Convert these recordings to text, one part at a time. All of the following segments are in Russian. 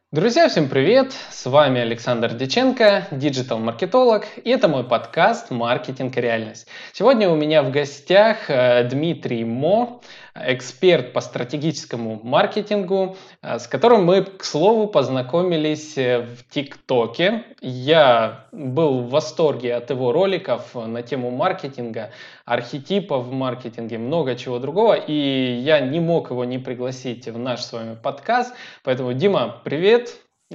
Друзья, всем привет! С вами Александр Дьяченко, диджитал-маркетолог, и это мой подкаст «Маркетинг и реальность». Сегодня у меня в гостях Дмитрий Мо, эксперт по стратегическому маркетингу, с которым мы, к слову, познакомились в ТикТоке. Я был в восторге от его роликов на тему маркетинга, архетипов в маркетинге, много чего другого, и я не мог его не пригласить в наш с вами подкаст. Поэтому, Дима, привет!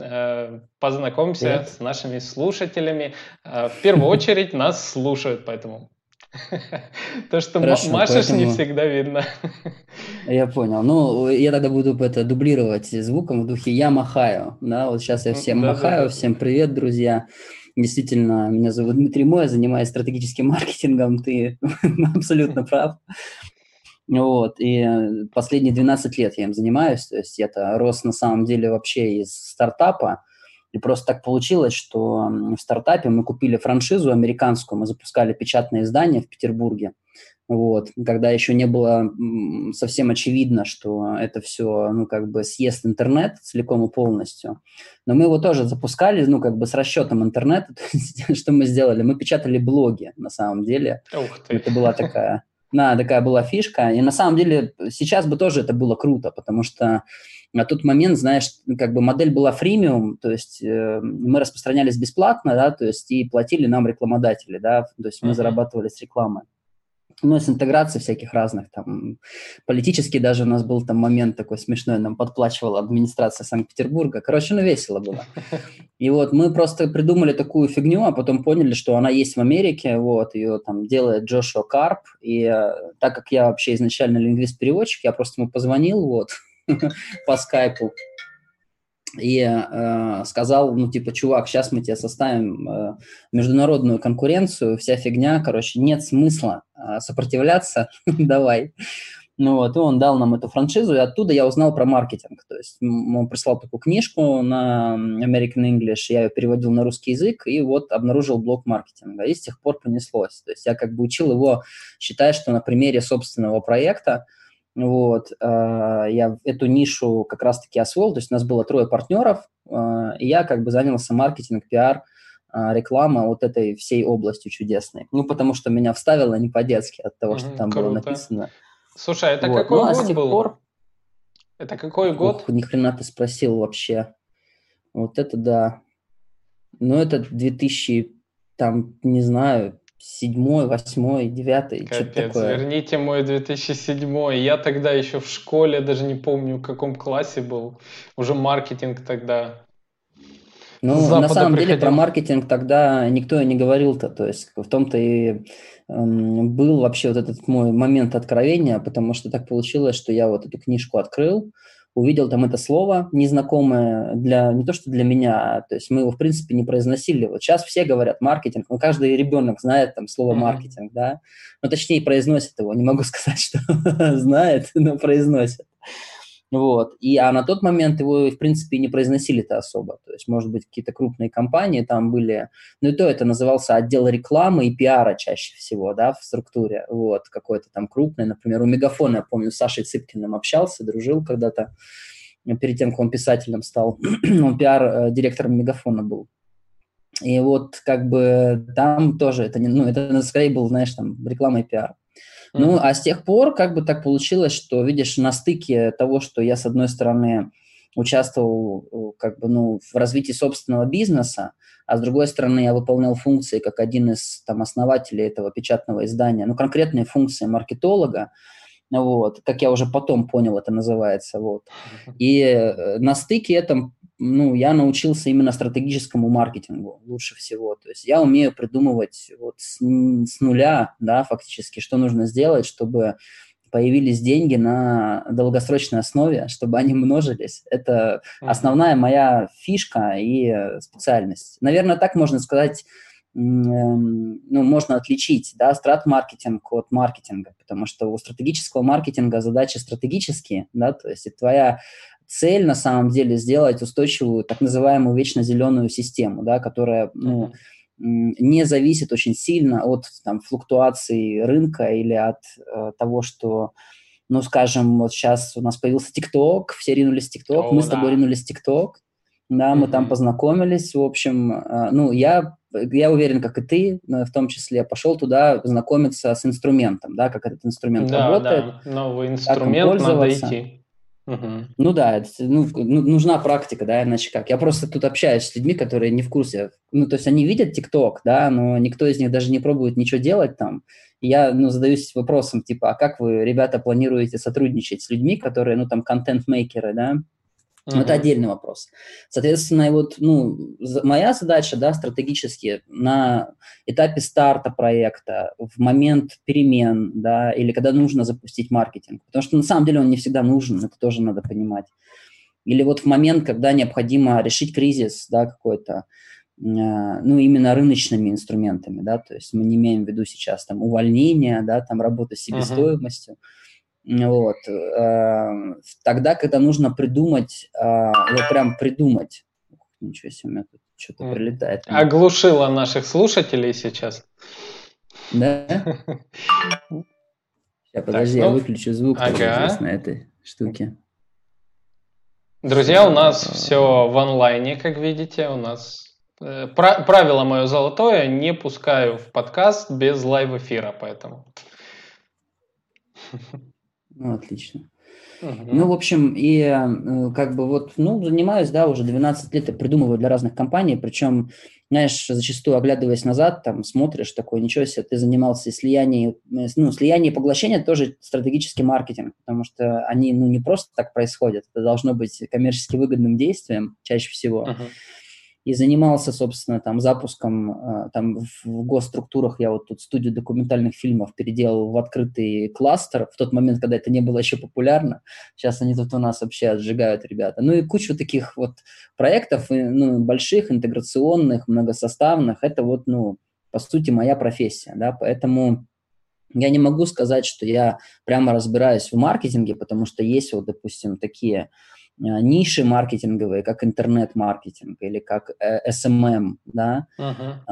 Познакомься Привет. с нашими слушателями. В первую очередь нас слушают, поэтому то, что Хорошо, машешь, не поэтому всегда видно. я понял. Ну, я тогда буду это дублировать звуком в духе «я махаю». Да, вот сейчас я всем махаю. Да-да-да. Всем привет, друзья. Действительно, меня зовут Дмитрий Мо, я занимаюсь стратегическим маркетингом. Ты абсолютно прав. Вот, и последние 12 лет я им занимаюсь. То есть это рос на самом деле вообще из стартапа. И просто так получилось, что в стартапе мы купили франшизу американскую, мы запускали печатное издание в Петербурге. Вот, когда еще не было совсем очевидно, что это все, ну, как бы съест интернет целиком и полностью. Но мы его тоже запускали, ну, как бы с расчетом интернета. То есть, что мы сделали? Мы печатали блоги, на самом деле. Ух ты. Это была такая была фишка. И на самом деле сейчас бы тоже это было круто, потому что на тот момент, знаешь, как бы модель была фримиум, то есть мы распространялись бесплатно, да, то есть и платили нам рекламодатели, да, то есть мы Мгм. зарабатывали с рекламы. Ну, и с интеграцией всяких разных там. Политически даже у нас был там момент такой смешной, нам подплачивала администрация Санкт-Петербурга. Короче, ну, весело было. И вот мы просто придумали такую фигню, а потом поняли, что она есть в Америке, вот, ее там делает Джошуа Карп, и так как я вообще изначально лингвист-переводчик, я просто ему позвонил, вот, по скайпу, и сказал, ну, типа, чувак, сейчас мы тебе составим международную конкуренцию, вся фигня, короче, нет смысла сопротивляться, давай. Ну вот, и он дал нам эту франшизу, и оттуда я узнал про маркетинг. То есть он прислал такую книжку на American English, я ее переводил на русский язык, и вот обнаружил блок маркетинга. И с тех пор понеслось. То есть я как бы учил его, считая, что на примере собственного проекта, вот, я эту нишу как раз-таки освоил, то есть у нас было 3 партнеров, и я как бы занялся маркетинг, пиар, реклама вот этой всей областью чудесной. Ну, потому что меня вставило не по-детски от того, что Мгм. там было Круто. написано. Слушай, а это Вот. Ну, какой а с год тех был? пор, Это какой ух, год? ни хрена ты спросил вообще. Вот это да. Ну, это 2000, там, не знаю, 7-й, 8-й, 9-й, что-то Капец, такое. верните мой 2007. Я тогда еще в школе, даже не помню, в каком классе был. Уже маркетинг тогда с Ну, на запада самом деле про приходил. маркетинг тогда никто и не говорил-то, то есть в том-то и был вообще вот этот мой момент откровения, потому что так получилось, что я вот эту книжку открыл, увидел там это слово незнакомое для, не то что для меня, то есть мы его в принципе не произносили. Вот сейчас все говорят маркетинг, ну каждый ребенок знает там слово Мгм. маркетинг, да, ну точнее произносит его, не могу сказать, что знает, но произносит. Вот. А на тот момент его, в принципе, и не произносили-то особо. То есть, может быть, какие-то крупные компании там были, ну и то это назывался отдел рекламы и пиара чаще всего, да, в структуре. Вот, какой-то там крупный, например, у Мегафона, я помню, с Сашей Цыпкиным общался, дружил когда-то, перед тем, как он писателем стал. Он пиар-директором Мегафона был. И вот как бы там тоже это, не, ну, это скорее был, знаешь, там реклама и пиар. Ну, Мгм. а с тех пор как бы так получилось, что, видишь, на стыке того, что я, с одной стороны, участвовал как бы, ну, в развитии собственного бизнеса, а с другой стороны, я выполнял функции как один из там, основателей этого печатного издания, ну, конкретные функции маркетолога, вот, как я уже потом понял, это называется, вот. И на стыке этом, ну, я научился именно стратегическому маркетингу лучше всего. То есть я умею придумывать вот с нуля, да, фактически, что нужно сделать, чтобы появились деньги на долгосрочной основе, чтобы они множились. Это Мгм. основная моя фишка и специальность. Наверное, так можно сказать, ну, можно отличить, да, страт-маркетинг от маркетинга, потому что у стратегического маркетинга задачи стратегические, да, то есть это твоя цель на самом деле сделать устойчивую, так называемую вечно зеленую систему, да, которая, ну, Мгм. не зависит очень сильно от там, флуктуаций рынка или от того, что, ну, скажем, вот сейчас у нас появился ТикТок, все ринулись в ТикТок, мы О, с тобой да. ринулись в ТикТок, Да, мы там познакомились, в общем, ну, я уверен, как и ты, в том числе, пошел туда знакомиться с инструментом, да, как этот инструмент Да, работает, да, новый как им инструмент, надо пользоваться. идти. Мгм. Ну да, нужна практика, да, иначе как. Я просто тут общаюсь с людьми, которые не в курсе. Ну, то есть они видят ТикТок, да, но никто из них даже не пробует ничего делать там. И я, ну, задаюсь вопросом, типа, а как вы, ребята, планируете сотрудничать с людьми, которые, ну, там, контент-мейкеры, да? Это Мгм. отдельный вопрос. Соответственно, и вот, ну, моя задача, да, стратегически на этапе старта проекта, в момент перемен, да, или когда нужно запустить маркетинг, потому что на самом деле он не всегда нужен, это тоже надо понимать. Или вот в момент, когда необходимо решить кризис, да, какой-то, ну, именно рыночными инструментами, да, то есть мы не имеем в виду сейчас там увольнение, да, там работа с Мгм. себестоимостью, вот. Тогда, когда нужно придумать, вот прям придумать. Ничего себе, у меня тут что-то прилетает мне. Оглушила наших слушателей сейчас. Да? Сейчас, Так, подожди, я ну, выключу звук тогда здесь на ага. этой штуке. Друзья, у Все. нас все в онлайне, как видите. У нас правило мое золотое, не пускаю в подкаст без лайв-эфира, поэтому. Ну, отлично. Ну, в Мгм. общем, и как бы вот, ну, занимаюсь, да, уже 12 лет, я придумываю для разных компаний, причем, знаешь, зачастую, оглядываясь назад, там, смотришь, такой, ничего себе, ты занимался и слиянием, ну, слияние и поглощение тоже стратегический маркетинг, потому что они, ну, не просто так происходят, это должно быть коммерчески выгодным действием чаще всего. Мгм. И занимался, собственно, там запуском, там в госструктурах я вот тут студию документальных фильмов переделал в открытый кластер в тот момент, когда это не было еще популярно. Сейчас они тут у нас вообще отжигают ребята. Ну и кучу таких вот проектов, ну, больших, интеграционных, многосоставных. Это вот, ну, по сути, моя профессия, да, поэтому я не могу сказать, что я прямо разбираюсь в маркетинге, потому что есть вот, допустим, такие ниши маркетинговые, как интернет-маркетинг или как SMM, да. Мгм.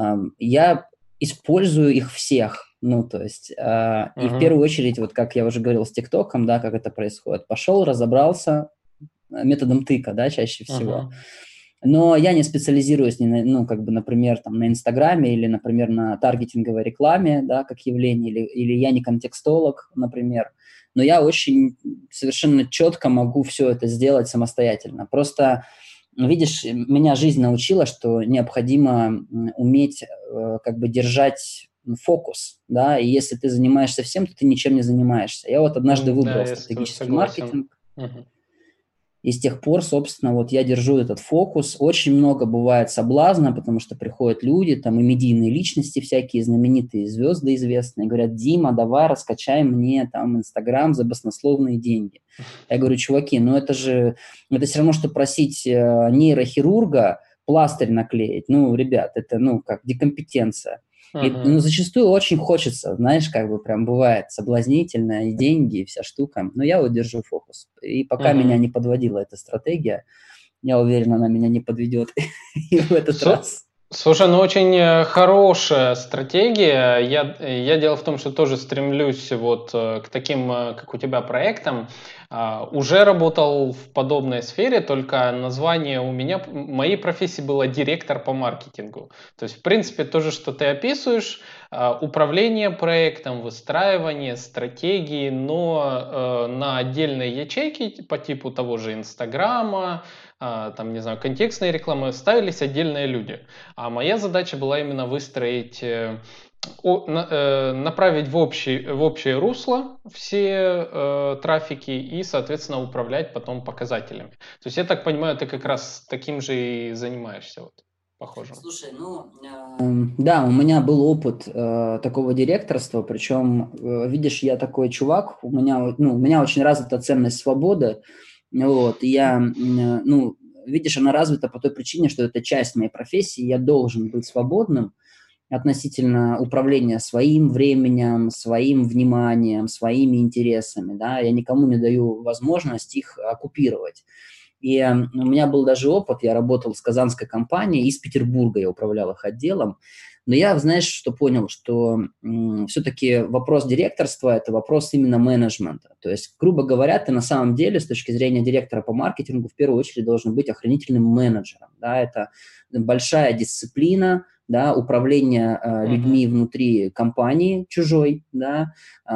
Я использую их всех, ну, то есть, и в Мгм. первую очередь, вот как я уже говорил с ТикТоком, да, как это происходит, пошел, разобрался методом тыка, да, чаще всего. Мгм. Но я не специализируюсь, ну, как бы, например, там, на Инстаграме или, например, на таргетинговой рекламе, да, как явление, или я не контекстолог, например, но я очень совершенно четко могу все это сделать самостоятельно. Просто, видишь, меня жизнь научила, что необходимо уметь как бы держать фокус, да, и если ты занимаешься всем, то ты ничем не занимаешься. Я вот однажды Да, выбрал я с тобой стратегический согласен. маркетинг, Мгм. и с тех пор, собственно, вот я держу этот фокус. Очень много бывает соблазна, потому что приходят люди, там и медийные личности всякие, знаменитые звезды известные, говорят: Дима, давай раскачай мне там Инстаграм за баснословные деньги. Я говорю: чуваки, ну это же, это все равно, что просить нейрохирурга пластырь наклеить. Ну, ребят, это, ну, как декомпетенция. И, ну, Мгм. зачастую очень хочется, знаешь, как бы прям бывает соблазнительно, и деньги, и вся штука. Но я вот держу фокус. И пока меня Мгм. не подводила эта стратегия, я уверен, она меня не подведет и в этот Слу- раз. Слушай, ну очень хорошая стратегия. Я дело в том, что тоже стремлюсь вот к таким, как у тебя, проектам. Уже работал в подобной сфере, только название у меня, моей профессии было директор по маркетингу. То есть, в принципе, то же, что ты описываешь, управление проектом, выстраивание стратегии, но на отдельные ячейки по типу того же Инстаграма, там, не знаю, контекстной рекламы ставились отдельные люди. А моя задача была именно выстроить, направить в общее русло все трафики и, соответственно, управлять потом показателями. То есть я так понимаю, ты как раз таким же и занимаешься, вот, похожим. Слушай, ну, да, у меня был опыт такого директорства, причем, видишь, я такой чувак, ну, у меня очень развита ценность свободы, вот, и я, ну, видишь, она развита по той причине, что это часть моей профессии, я должен быть свободным относительно управления своим временем, своим вниманием, своими интересами, да, я никому не даю возможность их оккупировать. И у меня был даже опыт, я работал с казанской компанией, из Петербурга я управлял их отделом. Но я, знаешь, что понял, что все-таки вопрос директорства – это вопрос именно менеджмента. То есть, грубо говоря, ты на самом деле с точки зрения директора по маркетингу в первую очередь должен быть охранительным менеджером. Да? Это большая дисциплина, да, управление людьми внутри компании чужой, да,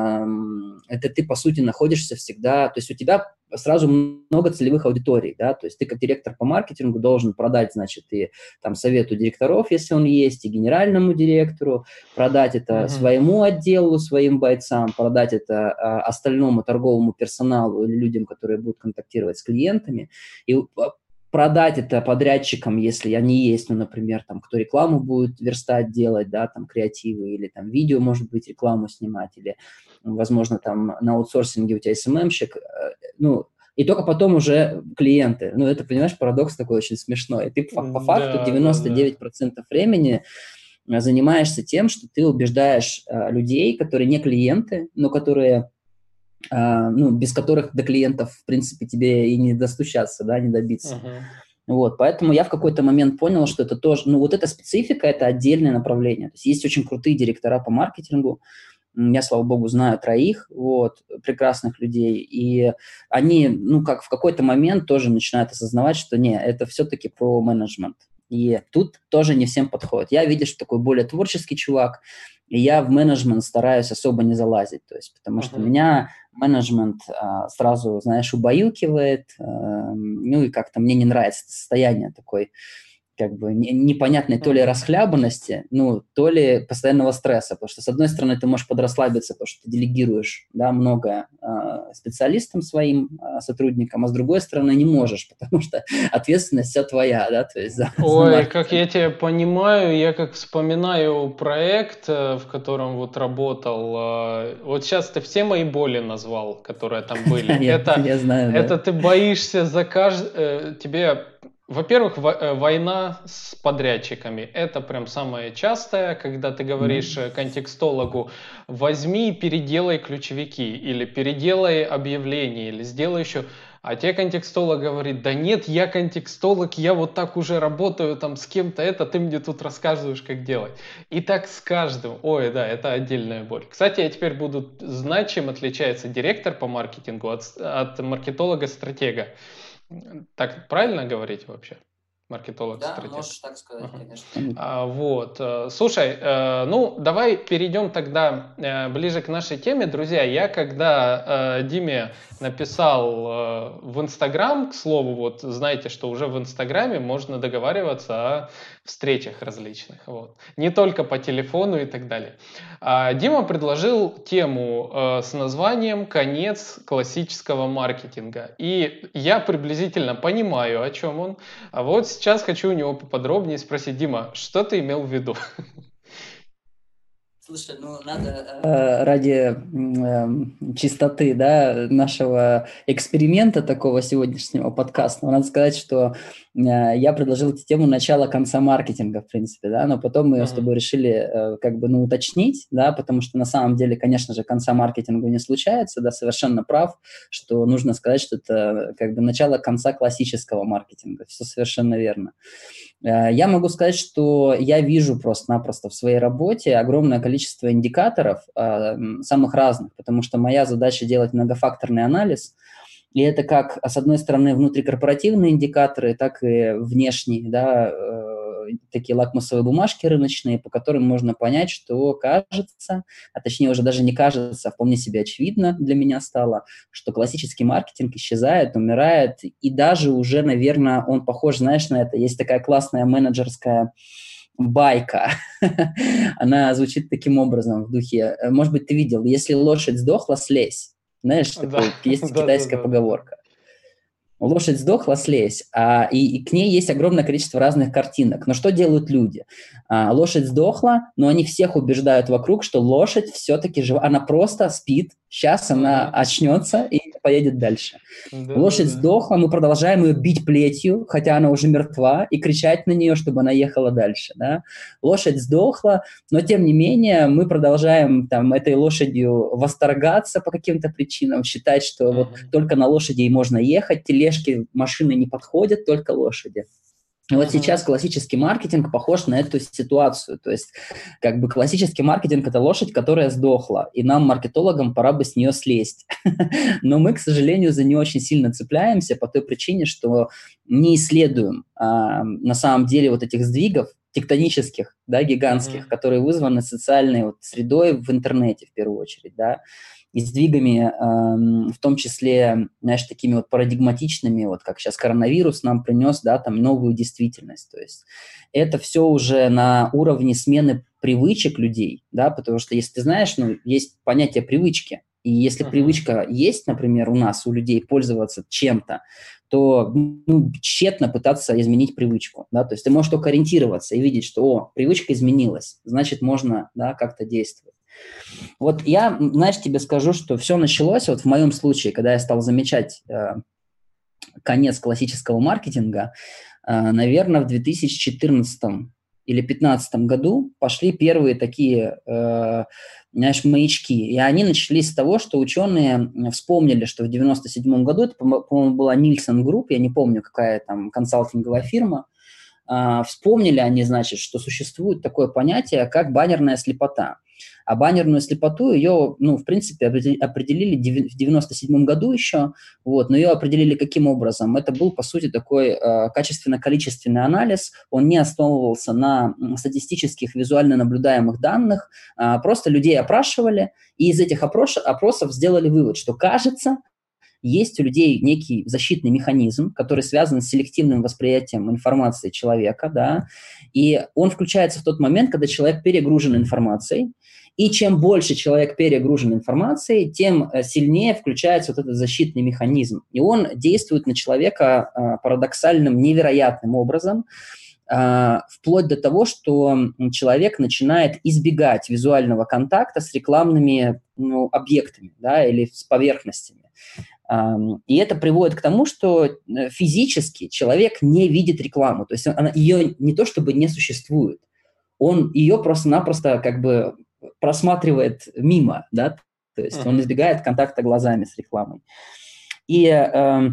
это ты, по сути, находишься всегда, то есть у тебя сразу много целевых аудиторий, да, то есть ты как директор по маркетингу должен продать, значит, и там совету директоров, если он есть, и генеральному директору, продать это своему отделу, своим бойцам, продать это остальному торговому персоналу или людям, которые будут контактировать с клиентами, и продать это подрядчикам, если они есть, ну, например, там, кто рекламу будет верстать, делать, да, там, креативы, или там видео, может быть, рекламу снимать, или, возможно, там, на аутсорсинге у тебя СММщик, ну, и только потом уже клиенты. Ну, это, понимаешь, парадокс такой очень смешной. Ты по факту 99% времени занимаешься тем, что ты убеждаешь людей, которые не клиенты, но которые... ну, без которых до клиентов, в принципе, тебе и не достучаться, да, не добиться. Вот, поэтому я в какой-то момент понял, что это тоже, ну, вот эта специфика – это отдельное направление. То есть очень крутые директора по маркетингу, я, слава богу, знаю 3, вот, прекрасных людей, и они, ну, как в какой-то момент тоже начинают осознавать, что не, это все-таки про менеджмент. И тут тоже не всем подходит. Я, видишь, такой более творческий чувак, и я в менеджмент стараюсь особо не залазить, то есть, потому что меня менеджмент сразу, знаешь, убаюкивает, ну и как-то мне не нравится это состояние такой, как бы непонятной то ли расхлябанности, ну, то ли постоянного стресса, потому что, с одной стороны, ты можешь подрасслабиться, потому что ты делегируешь, да, многое специалистам своим, сотрудникам, а с другой стороны, не можешь, потому что ответственность вся твоя, да, то есть за Ой, как я тебя понимаю, я как вспоминаю проект, в котором вот работал, вот сейчас ты все мои боли назвал, которые там были. Я знаю, да. Это ты боишься за тебе... Во-первых, война с подрядчиками. Это прям самое частое, когда ты говоришь контекстологу: возьми и переделай ключевики, или переделай объявление, или сделай еще... А тебе контекстолог говорит: да нет, я контекстолог, я вот так уже работаю там с кем-то, ты мне тут рассказываешь, как делать. И так с каждым. Ой, да, это отдельная боль. Кстати, я теперь буду знать, чем отличается директор по маркетингу от маркетолога-стратега. Так правильно говорить вообще? Маркетолог-стратег. Да, можешь так сказать, конечно. Вот. Слушай, ну, давай перейдем тогда ближе к нашей теме. Друзья, я когда Диме написал в Инстаграм, к слову, вот знаете, что уже в Инстаграме можно договариваться о встречах различных. Вот. Не только по телефону и так далее. Дима предложил тему с названием «Конец классического маркетинга». И я приблизительно понимаю, о чем он. А вот сейчас хочу у него поподробнее спросить: Дима, что ты имел в виду? Слушай, ну надо ради чистоты, да, нашего эксперимента такого сегодняшнего подкаста, надо сказать, что я предложил эту тему начала-конца маркетинга, в принципе, да, но потом мы с тобой решили как бы, ну, уточнить, да, потому что на самом деле, конечно же, конца маркетинга не случается, да, совершенно прав, что нужно сказать, что это как бы начало-конца классического маркетинга, все совершенно верно. Я могу сказать, что я вижу просто-напросто в своей работе огромное количество индикаторов, самых разных, потому что моя задача делать многофакторный анализ, и это как, с одной стороны, внутрикорпоративные индикаторы, так и внешние, да, такие лакмусовые бумажки рыночные, по которым можно понять, что кажется, а точнее уже даже не кажется, а вполне себе очевидно для меня стало, что классический маркетинг исчезает, умирает, и даже уже, наверное, он похож, знаешь, на это. Есть такая классная менеджерская байка. Она звучит таким образом в духе. Может быть, ты видел: если лошадь сдохла, слезь. Знаешь, есть китайская поговорка. Лошадь сдохла, слезь, и к ней есть огромное количество разных картинок. Но что делают люди? Лошадь сдохла, но они всех убеждают вокруг, что лошадь все-таки жива. Она просто спит, сейчас она очнется и поедет дальше. Лошадь сдохла, мы продолжаем ее бить плетью, хотя она уже мертва, и кричать на нее, чтобы она ехала дальше. Да? Лошадь сдохла, но тем не менее мы продолжаем там, этой лошадью восторгаться по каким-то причинам, считать, что вот только на лошади и можно ехать, тележки, машины не подходят, только лошади. И вот сейчас классический маркетинг похож на эту ситуацию. То есть как бы классический маркетинг – это лошадь, которая сдохла, и нам, маркетологам, пора бы с нее слезть. Но мы, к сожалению, за нее очень сильно цепляемся по той причине, что не исследуем на самом деле вот этих сдвигов тектонических, да, гигантских, которые вызваны социальной вот средой в интернете в первую очередь, да, и сдвигами, в том числе, знаешь, такими вот парадигматичными, вот как сейчас коронавирус нам принес, да, там новую действительность. То есть это все уже на уровне смены привычек людей, да, потому что если ты знаешь, ну, есть понятие привычки, и если привычка есть, например, у нас, у людей пользоваться чем-то, то ну, тщетно пытаться изменить привычку, да, то есть ты можешь только ориентироваться и видеть, что, о, привычка изменилась, значит, можно, да, как-то действовать. Вот я, знаешь, тебе скажу, что все началось, вот в моем случае, когда я стал замечать конец классического маркетинга, наверное, в 2014 или 2015 году пошли первые такие, знаешь, маячки. И они начались с того, что ученые вспомнили, что в 1997 году, это, по-моему, была Nielsen Group, я не помню, какая там консалтинговая фирма, вспомнили они, значит, что существует такое понятие, как баннерная слепота. А баннерную слепоту ее, ну, в принципе, определили в 1997 году еще, вот, но ее определили каким образом? Это был, по сути, такой качественно-количественный анализ, он не основывался на статистических визуально наблюдаемых данных, просто людей опрашивали, и из этих опросов сделали вывод, что, кажется, есть у людей некий защитный механизм, который связан с селективным восприятием информации человека, да, и он включается в тот момент, когда человек перегружен информацией, и чем больше человек перегружен информацией, тем сильнее включается вот этот защитный механизм. И он действует на человека парадоксальным, невероятным образом, вплоть до того, что человек начинает избегать визуального контакта с рекламными объектами, да, или с поверхностями. И это приводит к тому, что физически человек не видит рекламу. То есть ее не то чтобы не существует, он ее просто-напросто как бы просматривает мимо, да, то есть он избегает контакта глазами с рекламой. И это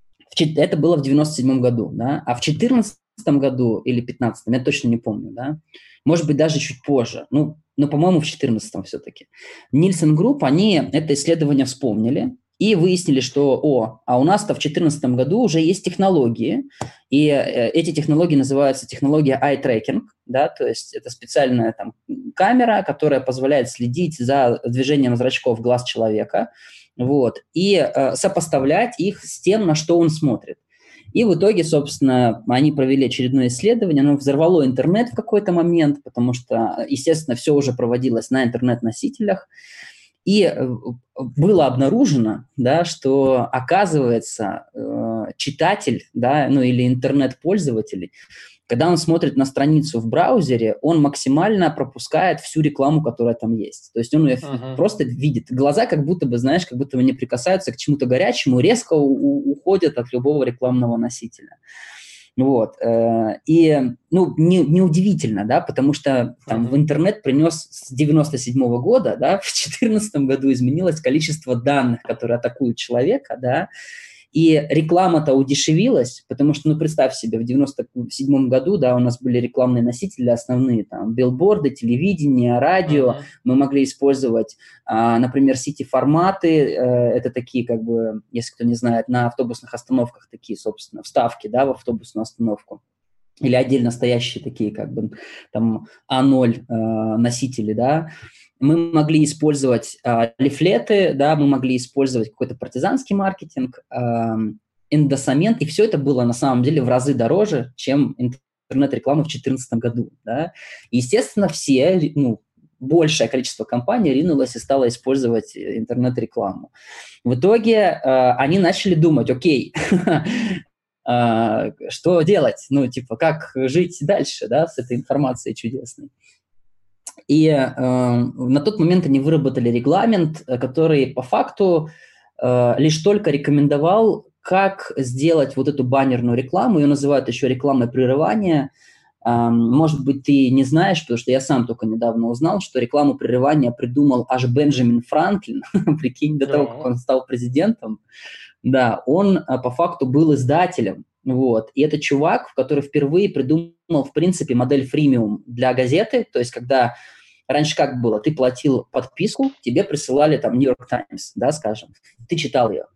было в 97 году, да, а в 2014 году или 2015, я точно не помню, да, может быть, даже чуть позже, но по-моему, в 2014 все-таки. Nielsen Group, они это исследование вспомнили и выяснили, что, а у нас-то в 2014 году уже есть технологии, и эти технологии называются технология eye tracking, да, то есть это специальная там камера, которая позволяет следить за движением зрачков глаз человека, вот, и сопоставлять их с тем, на что он смотрит. И в итоге, собственно, они провели очередное исследование, оно взорвало интернет в какой-то момент, потому что, естественно, все уже проводилось на интернет-носителях. И было обнаружено, да, что, оказывается, читатель, да, ну или интернет-пользователь, когда он смотрит на страницу в браузере, он максимально пропускает всю рекламу, которая там есть. То есть он ее просто видит. Глаза как будто бы, знаешь, как будто бы не прикасаются к чему-то горячему, резко уходят от любого рекламного носителя. Вот. И, ну, неудивительно, да, потому что там в интернет принес с 97 года, да, в 2014 году изменилось количество данных, которые атакуют человека, да, и реклама-то удешевилась, потому что, ну, представь себе, в 97 году, да, у нас были рекламные носители основные, там, билборды, телевидение, радио, мы могли использовать, например, сити-форматы, это такие, как бы, если кто не знает, на автобусных остановках такие, собственно, вставки, да, в автобусную остановку. Или отдельно стоящие такие, как бы, там, А0 носители, да. Мы могли использовать лифлеты, да, мы могли использовать какой-то партизанский маркетинг, эндосамент, и все это было на самом деле в разы дороже, чем интернет-реклама в 2014 году, да. И, естественно, все, ну, большее количество компаний ринулось и стало использовать интернет-рекламу. В итоге они начали думать, окей, что делать, ну, типа, как жить дальше, да, с этой информацией чудесной. И на тот момент они выработали регламент, который по факту лишь только рекомендовал, как сделать вот эту баннерную рекламу. Ее называют еще рекламой прерывания. Может быть, ты не знаешь, потому что я сам только недавно узнал, что рекламу прерывания придумал аж Бенджамин Франклин. Прикинь, до того, как он стал президентом. Да, он по факту был издателем Вот. И это чувак, который впервые придумал, в принципе, модель фримиум для газеты. То есть, когда раньше как было? Ты платил подписку, тебе присылали там Нью-Йорк Таймс, да, скажем. Ты читал ее.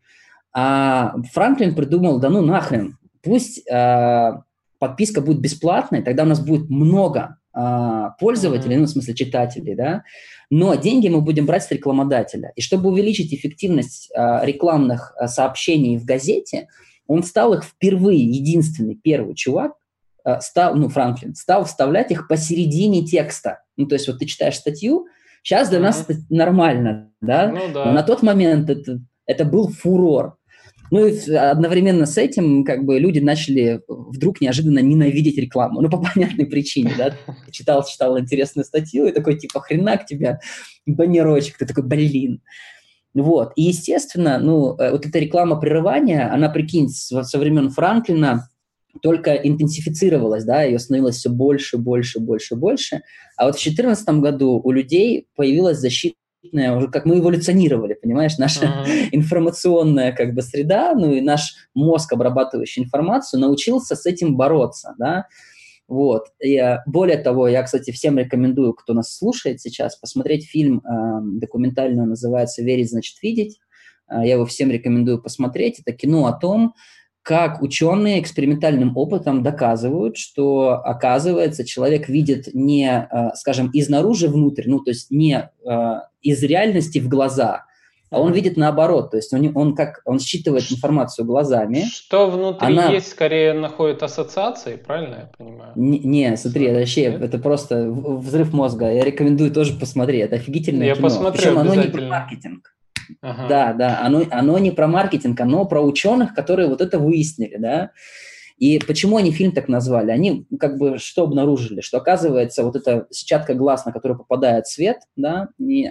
А Франклин придумал, да ну нахрен, пусть подписка будет бесплатной, тогда у нас будет много пользователей, ну, в смысле читателей, да, но деньги мы будем брать с рекламодателя. И чтобы увеличить эффективность рекламных сообщений в газете, он стал их впервые, единственный, первый чувак, Франклин, стал вставлять их посередине текста. Ну, то есть вот ты читаешь статью, сейчас для нас это нормально, да? Ну, да. Но на тот момент это был фурор. Ну и одновременно с этим как бы люди начали вдруг неожиданно ненавидеть рекламу. Ну, по понятной причине, да. Ты читал интересную статью и такой, типа, хренак тебя, баннерочек. Ты такой, блин. Вот. И, естественно, вот эта реклама прерывания, она, прикинь, со времен Франклина только интенсифицировалась, да, ее становилось все больше, больше, больше, больше. А вот в 2014 году у людей появилась защитная, уже как мы эволюционировали, понимаешь, наша информационная как бы среда, ну и наш мозг, обрабатывающий информацию, научился с этим бороться, да. Вот. И, более того, я, кстати, всем рекомендую, кто нас слушает сейчас, посмотреть фильм документальный, он называется «Верить, значит видеть». Я его всем рекомендую посмотреть. Это кино о том, как ученые экспериментальным опытом доказывают, что, оказывается, человек видит не, скажем, изнаружи внутрь, ну, то есть не из реальности в глаза, а он видит наоборот, то есть он считывает информацию глазами. Что внутри есть, скорее находит ассоциации, правильно я понимаю? Не, смотри, это просто взрыв мозга. Я рекомендую тоже посмотреть, это офигительное кино. Посмотрю. Причем оно не про маркетинг. Да, оно не про маркетинг, оно про ученых, которые вот это выяснили, да. И почему они фильм так назвали? Они как бы что обнаружили? Что, оказывается, вот эта сетчатка глаз, на которую попадает свет, да,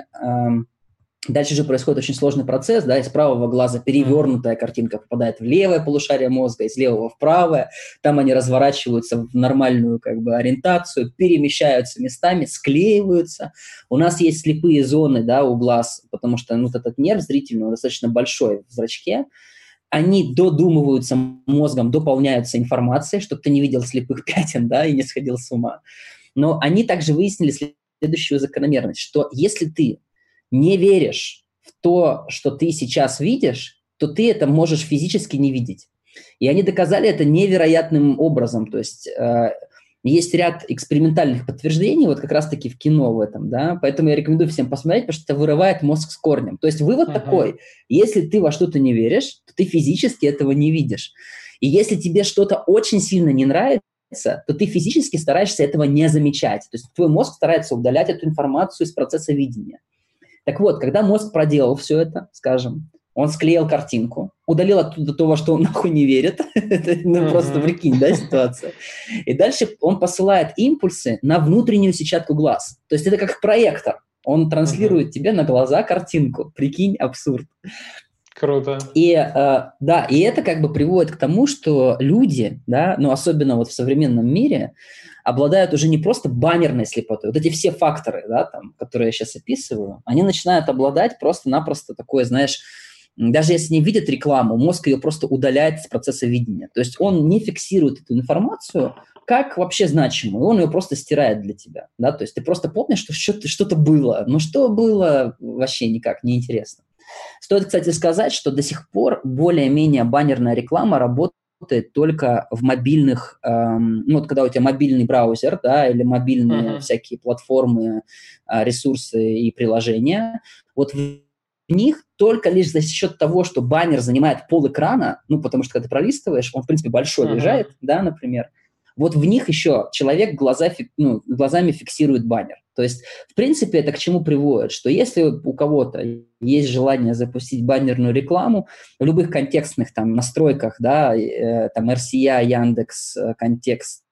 дальше же происходит очень сложный процесс, да, из правого глаза перевернутая картинка попадает в левое полушарие мозга, из левого в правое, там они разворачиваются в нормальную как бы ориентацию, перемещаются местами, склеиваются. У нас есть слепые зоны, да, у глаз, потому что вот этот нерв зрительный, он достаточно большой в зрачке, они додумываются мозгом, дополняются информацией, чтобы ты не видел слепых пятен, да, и не сходил с ума. Но они также выяснили следующую закономерность, что если ты не веришь в то, что ты сейчас видишь, то ты это можешь физически не видеть. И они доказали это невероятным образом. То есть есть ряд экспериментальных подтверждений, вот как раз-таки в кино в этом, да, поэтому я рекомендую всем посмотреть, потому что это вырывает мозг с корнем. То есть вывод такой: если ты во что-то не веришь, то ты физически этого не видишь. И если тебе что-то очень сильно не нравится, то ты физически стараешься этого не замечать. То есть твой мозг старается удалять эту информацию из процесса видения. Так вот, когда мозг проделал все это, скажем, он склеил картинку, удалил оттуда то, во что он нахуй не верит, просто прикинь, да, ситуация. И дальше он посылает импульсы на внутреннюю сетчатку глаз. То есть это как проектор. Он транслирует тебе на глаза картинку. Прикинь, абсурд. Круто. И да, и это как бы приводит к тому, что люди, да, ну особенно вот в современном мире, обладают уже не просто баннерной слепотой. Вот эти все факторы, да, там, которые я сейчас описываю, они начинают обладать просто-напросто такое, знаешь, даже если не видят рекламу, мозг ее просто удаляет с процесса видения. То есть он не фиксирует эту информацию как вообще значимую, он ее просто стирает для тебя. Да? То есть ты просто помнишь, что что-то было, но что было, вообще никак не интересно. Стоит, кстати, сказать, что до сих пор более-менее баннерная реклама работает только в мобильных, ну, вот когда у тебя мобильный браузер, да, или мобильные всякие платформы, ресурсы и приложения, вот в них только лишь за счет того, что баннер занимает пол-экрана, ну, потому что когда ты пролистываешь, он, в принципе, большой лежит, да, например, вот в них еще человек глазами фиксирует баннер. То есть, в принципе, это к чему приводит? Что если у кого-то есть желание запустить баннерную рекламу в любых контекстных там настройках, да, там RCA, Яндекс, контекст,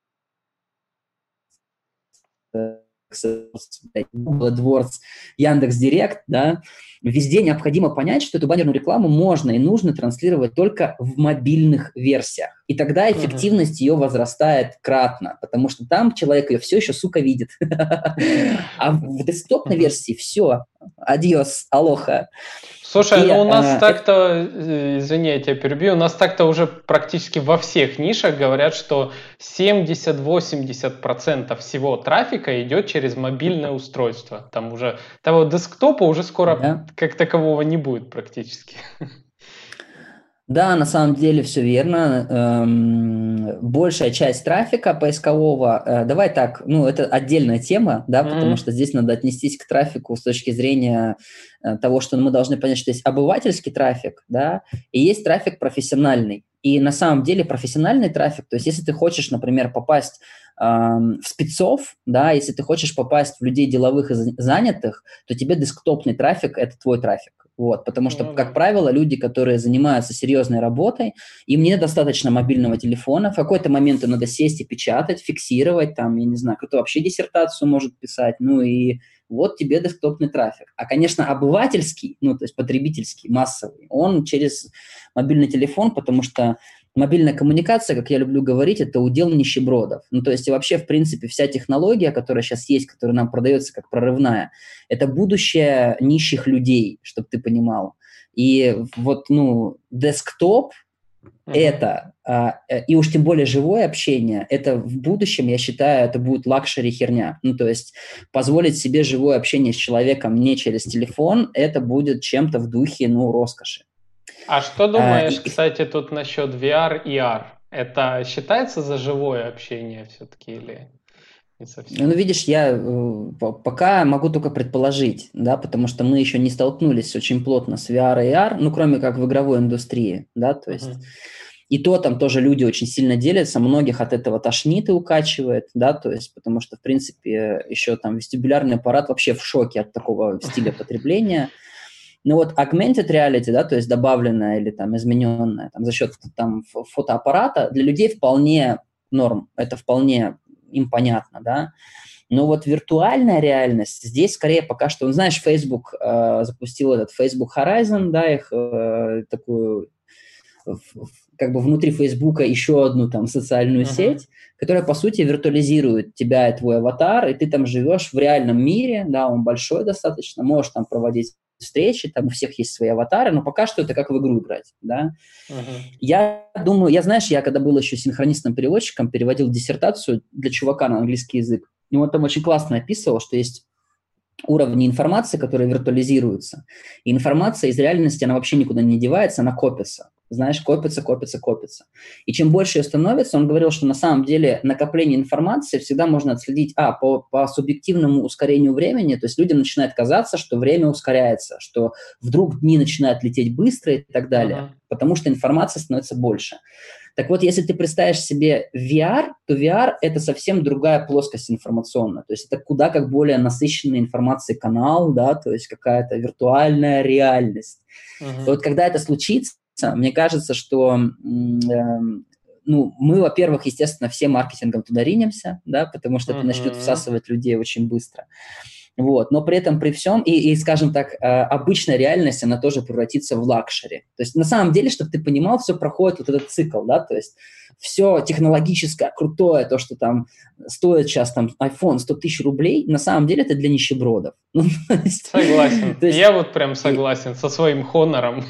Google AdWords, Яндекс.Директ, да, везде необходимо понять, что эту баннерную рекламу можно и нужно транслировать только в мобильных версиях. И тогда эффективность ее возрастает кратно, потому что там человек ее все еще, сука, видит. А в десктопной версии все, адьос, алоха. Слушай, ну у нас так-то, извини, я тебя перебью, у нас так-то уже практически во всех нишах говорят, что 70-80% всего трафика идет через мобильное устройство. Там уже того десктопа уже скоро как такового не будет практически. Да, на самом деле все верно. Большая часть трафика поискового, давай так, ну, это отдельная тема, да, потому что здесь надо отнестись к трафику с точки зрения того, что мы должны понять, что есть обывательский трафик, да, и есть трафик профессиональный. И на самом деле профессиональный трафик, то есть если ты хочешь, например, попасть в спецов, да, если ты хочешь попасть в людей деловых и занятых, то тебе десктопный трафик – это твой трафик. Вот, потому что, как правило, люди, которые занимаются серьезной работой, им недостаточно мобильного телефона. В какой-то момент им надо сесть и печатать, фиксировать, там, я не знаю, кто-то вообще диссертацию может писать, ну и вот тебе десктопный трафик. А, конечно, обывательский, ну, то есть потребительский, массовый, он через мобильный телефон, потому что мобильная коммуникация, как я люблю говорить, это удел нищебродов. Ну, то есть и вообще, в принципе, вся технология, которая сейчас есть, которая нам продается как прорывная, это будущее нищих людей, чтобы ты понимал. И вот, ну, десктоп это, и уж тем более живое общение, это в будущем, я считаю, это будет лакшери херня. Ну, то есть позволить себе живое общение с человеком не через телефон, это будет чем-то в духе, ну, роскоши. А что думаешь, кстати, тут насчет VR и AR? Это считается за живое общение все-таки или не совсем? Ну, видишь, я пока могу только предположить, да, потому что мы еще не столкнулись очень плотно с VR и AR, ну, кроме как в игровой индустрии, да, то есть... И то там тоже люди очень сильно делятся, многих от этого тошнит и укачивает, да, то есть потому что, в принципе, еще там вестибулярный аппарат вообще в шоке от такого стиля потребления. Ну вот augmented reality, да, то есть добавленная или там измененная там, за счет там фотоаппарата для людей вполне норм, это вполне им понятно, да. Но вот виртуальная реальность здесь скорее пока что, ну, знаешь, Facebook запустил этот Facebook Horizon, да, их такую как бы внутри Фейсбука еще одну там социальную сеть, которая, по сути, виртуализирует тебя и твой аватар, и ты там живешь в реальном мире, да, он большой достаточно, можешь там проводить встречи, там у всех есть свои аватары, но пока что это как в игру играть, да. Я думаю, знаешь, я когда был еще синхронистом-переводчиком, переводил диссертацию для чувака на английский язык, и он там очень классно описывал, что есть уровни информации, которые виртуализируются. И информация из реальности, она вообще никуда не девается, она копится. Знаешь, копится. И чем больше ее становится, он говорил, что на самом деле накопление информации всегда можно отследить, по субъективному ускорению времени, то есть людям начинает казаться, что время ускоряется, что вдруг дни начинают лететь быстро и так далее, потому что информации становится больше. Так вот, если ты представишь себе VR, то VR – это совсем другая плоскость информационная. То есть это куда как более насыщенный информацией канал, да, то есть какая-то виртуальная реальность. И вот когда это случится, мне кажется, что ну, мы, во-первых, естественно, все маркетингом туда ринемся, да, потому что это начнет всасывать людей очень быстро. Вот. Но при этом, при всем, и, скажем так, обычная реальность, она тоже превратится в лакшери. То есть на самом деле, чтобы ты понимал, все проходит вот этот цикл, да, то есть все технологическое, крутое, то, что там стоит сейчас там iPhone 100 тысяч рублей, на самом деле это для нищебродов. Согласен. Я вот прям согласен со своим Honor'ом.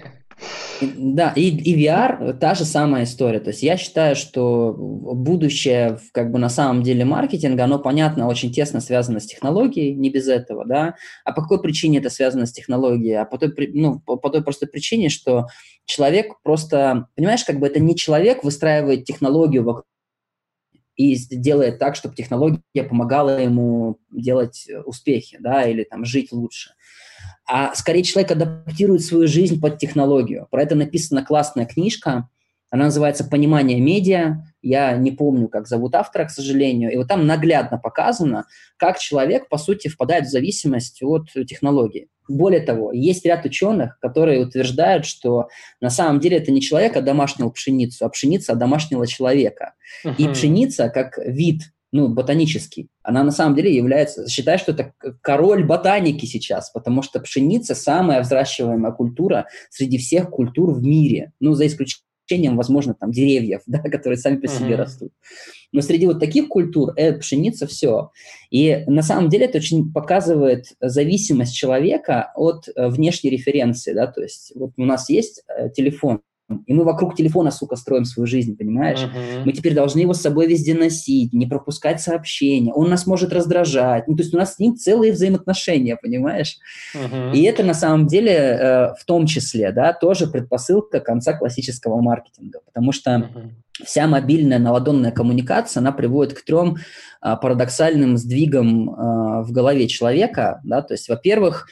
Да, и VR та же самая история. То есть я считаю, что будущее как бы на самом деле маркетинга, оно, понятно, очень тесно связано с технологией, не без этого, да. А по какой причине это связано с технологией? А по той простой причине, что человек просто, понимаешь, как бы это не человек выстраивает технологию вокруг и делает так, чтобы технология помогала ему делать успехи, да, или там жить лучше. А скорее человек адаптирует свою жизнь под технологию. Про это написана классная книжка. Она называется «Понимание медиа». Я не помню, как зовут автора, к сожалению. И вот там наглядно показано, как человек, по сути, впадает в зависимость от технологии. Более того, есть ряд ученых, которые утверждают, что на самом деле это не человек одомашнил пшеницу, а пшеница одомашнила человека. И пшеница, как вид, ботанический, она на самом деле является, считаю, что это король ботаники сейчас, потому что пшеница самая взращиваемая культура среди всех культур в мире, за исключением возможно, там, деревьев, да, которые сами по себе растут. Но среди вот таких культур пшеница все. И на самом деле это очень показывает зависимость человека от внешней референции, да, то есть вот у нас есть телефон, и мы вокруг телефона, сука, строим свою жизнь, понимаешь? Мы теперь должны его с собой везде носить, не пропускать сообщения. Он нас может раздражать. Ну, то есть у нас с ним целые взаимоотношения, понимаешь? И это на самом деле в том числе, да, тоже предпосылка конца классического маркетинга, потому что вся мобильная наладонная коммуникация, она приводит к трем парадоксальным сдвигам в голове человека, да, то есть, во-первых,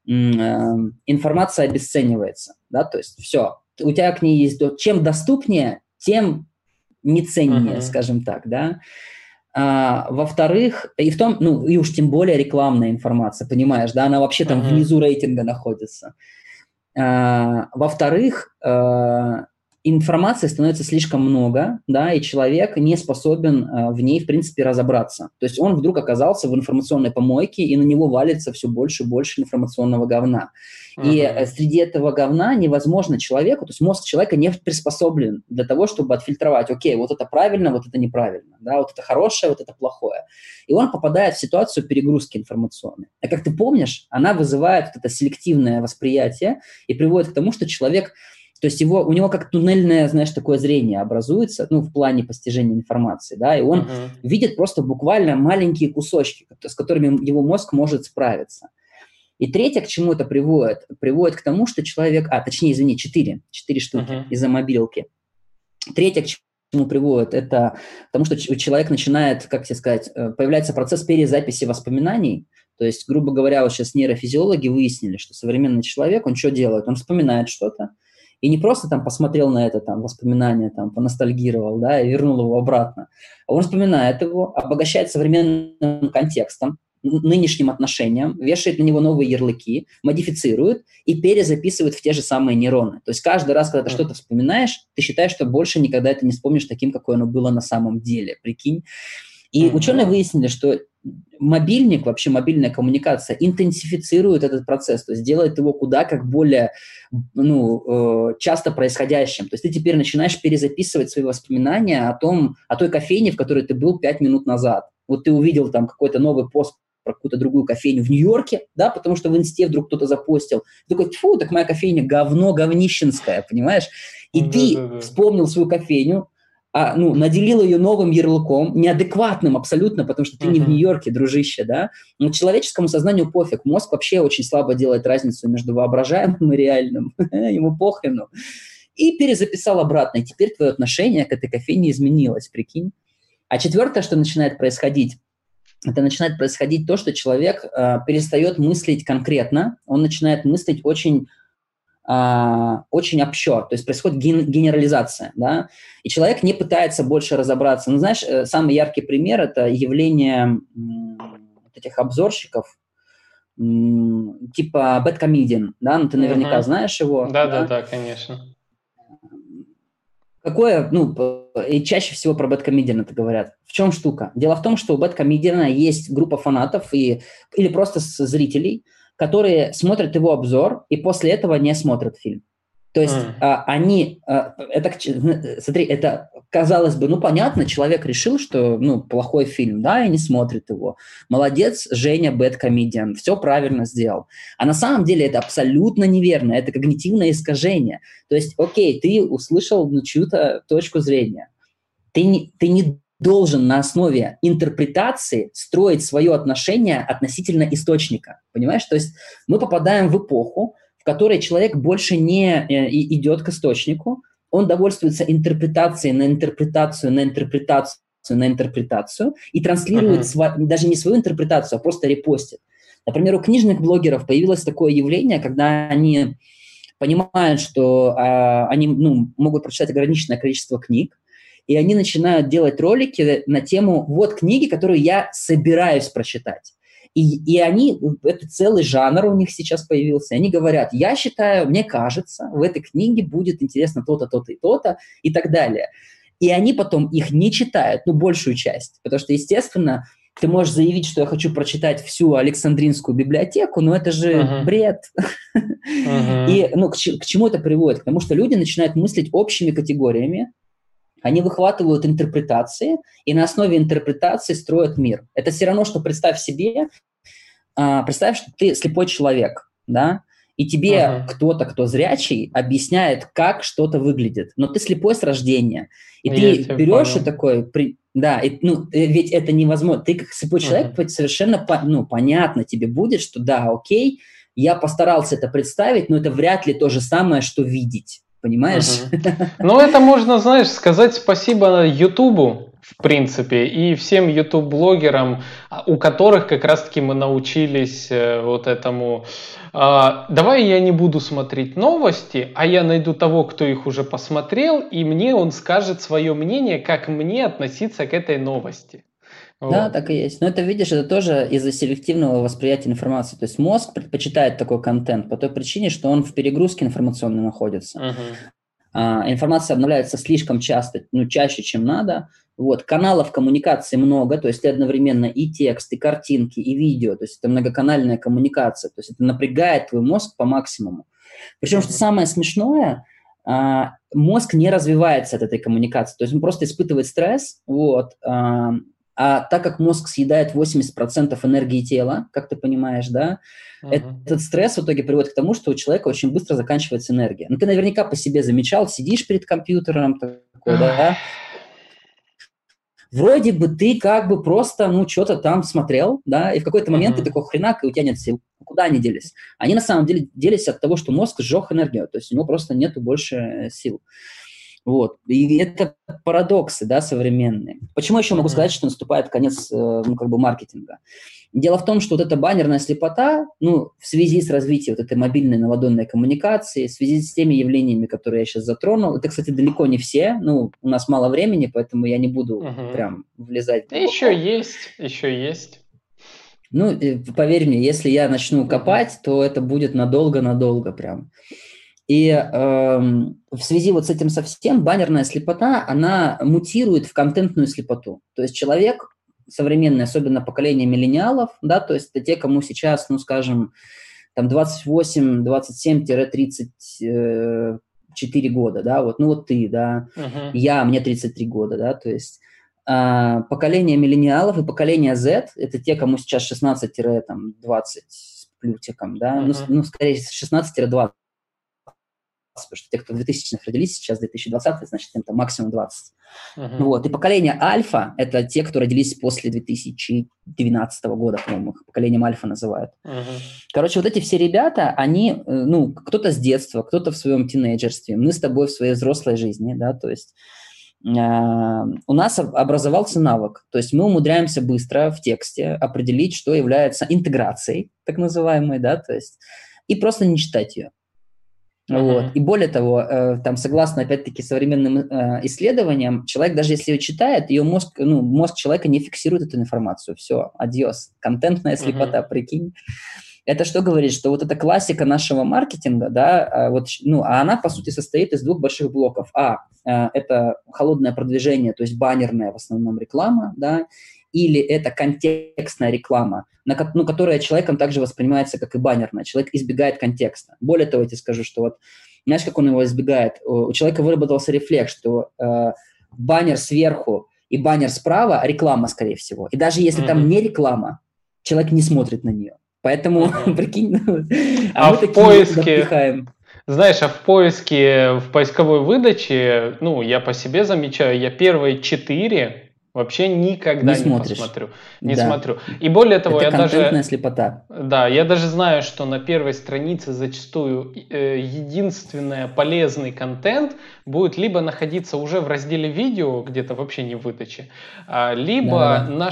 информация обесценивается, да, то есть все, у тебя к ней есть, чем доступнее, тем неценнее, скажем так, да. Во-вторых, и в том, ну, и уж тем более рекламная информация, понимаешь, да, она вообще там внизу рейтинга находится. Во-вторых, информации становится слишком много, да, и человек не способен в ней, в принципе, разобраться. То есть он вдруг оказался в информационной помойке, и на него валится все больше и больше информационного говна. И среди этого говна невозможно человеку, то есть мозг человека не приспособлен для того, чтобы отфильтровать, окей, вот это правильно, вот это неправильно, да, вот это хорошее, вот это плохое. И он попадает в ситуацию перегрузки информационной. А как ты помнишь, она вызывает вот это селективное восприятие и приводит к тому, что человек... То есть у него как туннельное, знаешь, такое зрение образуется, ну, в плане постижения информации, да, и он видит просто буквально маленькие кусочки, с которыми его мозг может справиться. И третье, к чему это приводит? Приводит к тому, что человек... четыре штуки из-за мобилки. Третье, к чему приводит, это к тому, что человек начинает, как тебе сказать, появляется процесс перезаписи воспоминаний. То есть, грубо говоря, вот сейчас нейрофизиологи выяснили, что современный человек, он что делает? Он вспоминает что-то, и не просто там посмотрел на это там воспоминание, там поностальгировал, да, и вернул его обратно, а он вспоминает его, обогащает современным контекстом, нынешним отношениям, вешает на него новые ярлыки, модифицирует и перезаписывает в те же самые нейроны. То есть каждый раз, когда ты что-то вспоминаешь, ты считаешь, что больше никогда это не вспомнишь таким, какое оно было на самом деле, прикинь. И ученые выяснили, что мобильник, вообще мобильная коммуникация интенсифицирует этот процесс, то есть делает его куда как более часто происходящим. То есть ты теперь начинаешь перезаписывать свои воспоминания о той кофейне, в которой ты был 5 минут назад. Вот ты увидел там какой-то новый пост про какую-то другую кофейню в Нью-Йорке, да, потому что в инсте вдруг кто-то запостил. Ты такой, фу, так моя кофейня говнищенская, понимаешь? И ты вспомнил свою кофейню, наделил ее новым ярлыком, неадекватным абсолютно, потому что ты не в Нью-Йорке, дружище, да, но человеческому сознанию пофиг, мозг вообще очень слабо делает разницу между воображаемым и реальным, ему похрену, и перезаписал обратно, и теперь твое отношение к этой кофейне изменилось, прикинь. А четвертое, что начинает происходить, это начинает происходить то, что человек перестает мыслить конкретно, он начинает мыслить очень общо, то есть происходит генерализация, да, и человек не пытается больше разобраться. Ну, знаешь, самый яркий пример – это явление этих обзорщиков, типа Bad Comedian, да, ну, ты наверняка знаешь его. Да, конечно. Какое, и чаще всего про Bad Comedian это говорят. В чем штука? Дело в том, что у Bad Comedian есть группа фанатов или просто зрителей, которые смотрят его обзор и после этого не смотрят фильм. То есть смотри, это, казалось бы, понятно, человек решил, что, плохой фильм, да, и не смотрит его. Молодец, Женя, Bad Comedian, все правильно сделал. А на самом деле это абсолютно неверно, это когнитивное искажение. То есть, окей, ты услышал чью-то точку зрения, ты не должен на основе интерпретации строить свое отношение относительно источника, понимаешь? То есть мы попадаем в эпоху, в которой человек больше не идет к источнику, он довольствуется интерпретацией на интерпретацию, на интерпретацию, на интерпретацию и транслирует даже не свою интерпретацию, а просто репостит. Например, у книжных блогеров появилось такое явление, когда они понимают, что они могут прочитать ограниченное количество книг, и они начинают делать ролики на тему «вот книги, которые я собираюсь прочитать». И они, это целый жанр у них сейчас появился, они говорят, я считаю, мне кажется, в этой книге будет интересно то-то, то-то и то-то и так далее. И они потом их не читают, большую часть, потому что, естественно, ты можешь заявить, что я хочу прочитать всю Александринскую библиотеку, но это же бред. И к чему это приводит? К тому, что люди начинают мыслить общими категориями, они выхватывают интерпретации, и на основе интерпретации строят мир. Это все равно, что представь, что ты слепой человек, да, и тебе кто-то, кто зрячий, объясняет, как что-то выглядит. Но ты слепой с рождения. И ты берешь и такой... ведь это невозможно. Ты как слепой человек, совершенно понятно тебе будет, что да, окей, я постарался это представить, но это вряд ли то же самое, что видеть. Понимаешь? Ну, это можно, знаешь, сказать спасибо Ютубу, в принципе, и всем YouTube-блогерам, у которых как раз-таки мы научились вот этому. Давай я не буду смотреть новости, а я найду того, кто их уже посмотрел, и мне он скажет свое мнение, как мне относиться к этой новости. Да, так и есть. Но это, видишь, это тоже из-за селективного восприятия информации. То есть мозг предпочитает такой контент по той причине, что он в перегрузке информационной находится. Информация обновляется слишком часто, чаще, чем надо. Вот. Каналов коммуникации много, то есть одновременно и текст, и картинки, и видео. То есть это многоканальная коммуникация. То есть это напрягает твой мозг по максимуму. Причем, что самое смешное, мозг не развивается от этой коммуникации. То есть он просто испытывает стресс, вот. А так как мозг съедает 80% энергии тела, как ты понимаешь, да, этот стресс в итоге приводит к тому, что у человека очень быстро заканчивается энергия. Ну, ты наверняка по себе замечал, сидишь перед компьютером, такой, да, вроде бы ты как бы просто, что-то там смотрел, да, и в какой-то момент ты такой хренак, и у тебя нет сил. Куда они делись? Они на самом деле делись от того, что мозг сжег энергию, то есть у него просто нету больше сил. Вот. И это парадоксы, да, современные. Почему еще могу сказать, что наступает конец, маркетинга? Дело в том, что вот эта баннерная слепота, в связи с развитием вот этой мобильной наводонной коммуникации, в связи с теми явлениями, которые я сейчас затронул, это, кстати, далеко не все, у нас мало времени, поэтому я не буду прям влезать глубоко. Еще есть. Поверь мне, если я начну копать, то это будет надолго-надолго прям. И в связи вот с этим совсем баннерная слепота, она мутирует в контентную слепоту. То есть человек современный, особенно поколение миллениалов, да, то есть это те, кому сейчас, скажем, там 28, 27-34 года, да, вот ты, да, мне 33 года, да, то есть поколение миллениалов и поколение Z, это те, кому сейчас 16-20 с плюсиком, да, скорее 16-20. Потому что те, кто в 2000-х родились, сейчас 2020, значит, им там максимум 20. Вот. И поколение альфа – это те, кто родились после 2012 года, по-моему, их поколением альфа называют. Короче, вот эти все ребята, они, кто-то с детства, кто-то в своем тинейджерстве, мы с тобой в своей взрослой жизни, да, то есть у нас образовался навык, то есть мы умудряемся быстро в тексте определить, что является интеграцией, так называемой, да, то есть, и просто не читать ее. Вот. И более того, согласно, опять-таки, современным исследованиям, человек, даже если ее читает, ее мозг человека не фиксирует эту информацию. Все, адьос. Контентная слепота, прикинь. Это что говорит? Что вот эта классика нашего маркетинга, да, она, по сути, состоит из двух больших блоков. Это холодное продвижение, то есть баннерная в основном реклама, да, или это контекстная реклама, которая человеком также воспринимается, как и баннерная. Человек избегает контекста. Более того, я тебе скажу, что знаешь, как он его избегает? У человека выработался рефлекс, что баннер сверху и баннер справа – реклама, скорее всего. И даже если там не реклама, человек не смотрит на нее. Поэтому, прикинь, мы в поиске... Знаешь, в поиске, в поисковой выдаче, я по себе замечаю, я первые 4 вообще никогда не посмотрю. Не смотрю. И более того, это контентная слепота. Да, я даже знаю, что на первой странице зачастую единственный полезный контент будет либо находиться уже в разделе видео, где-то вообще не в выдаче, либо на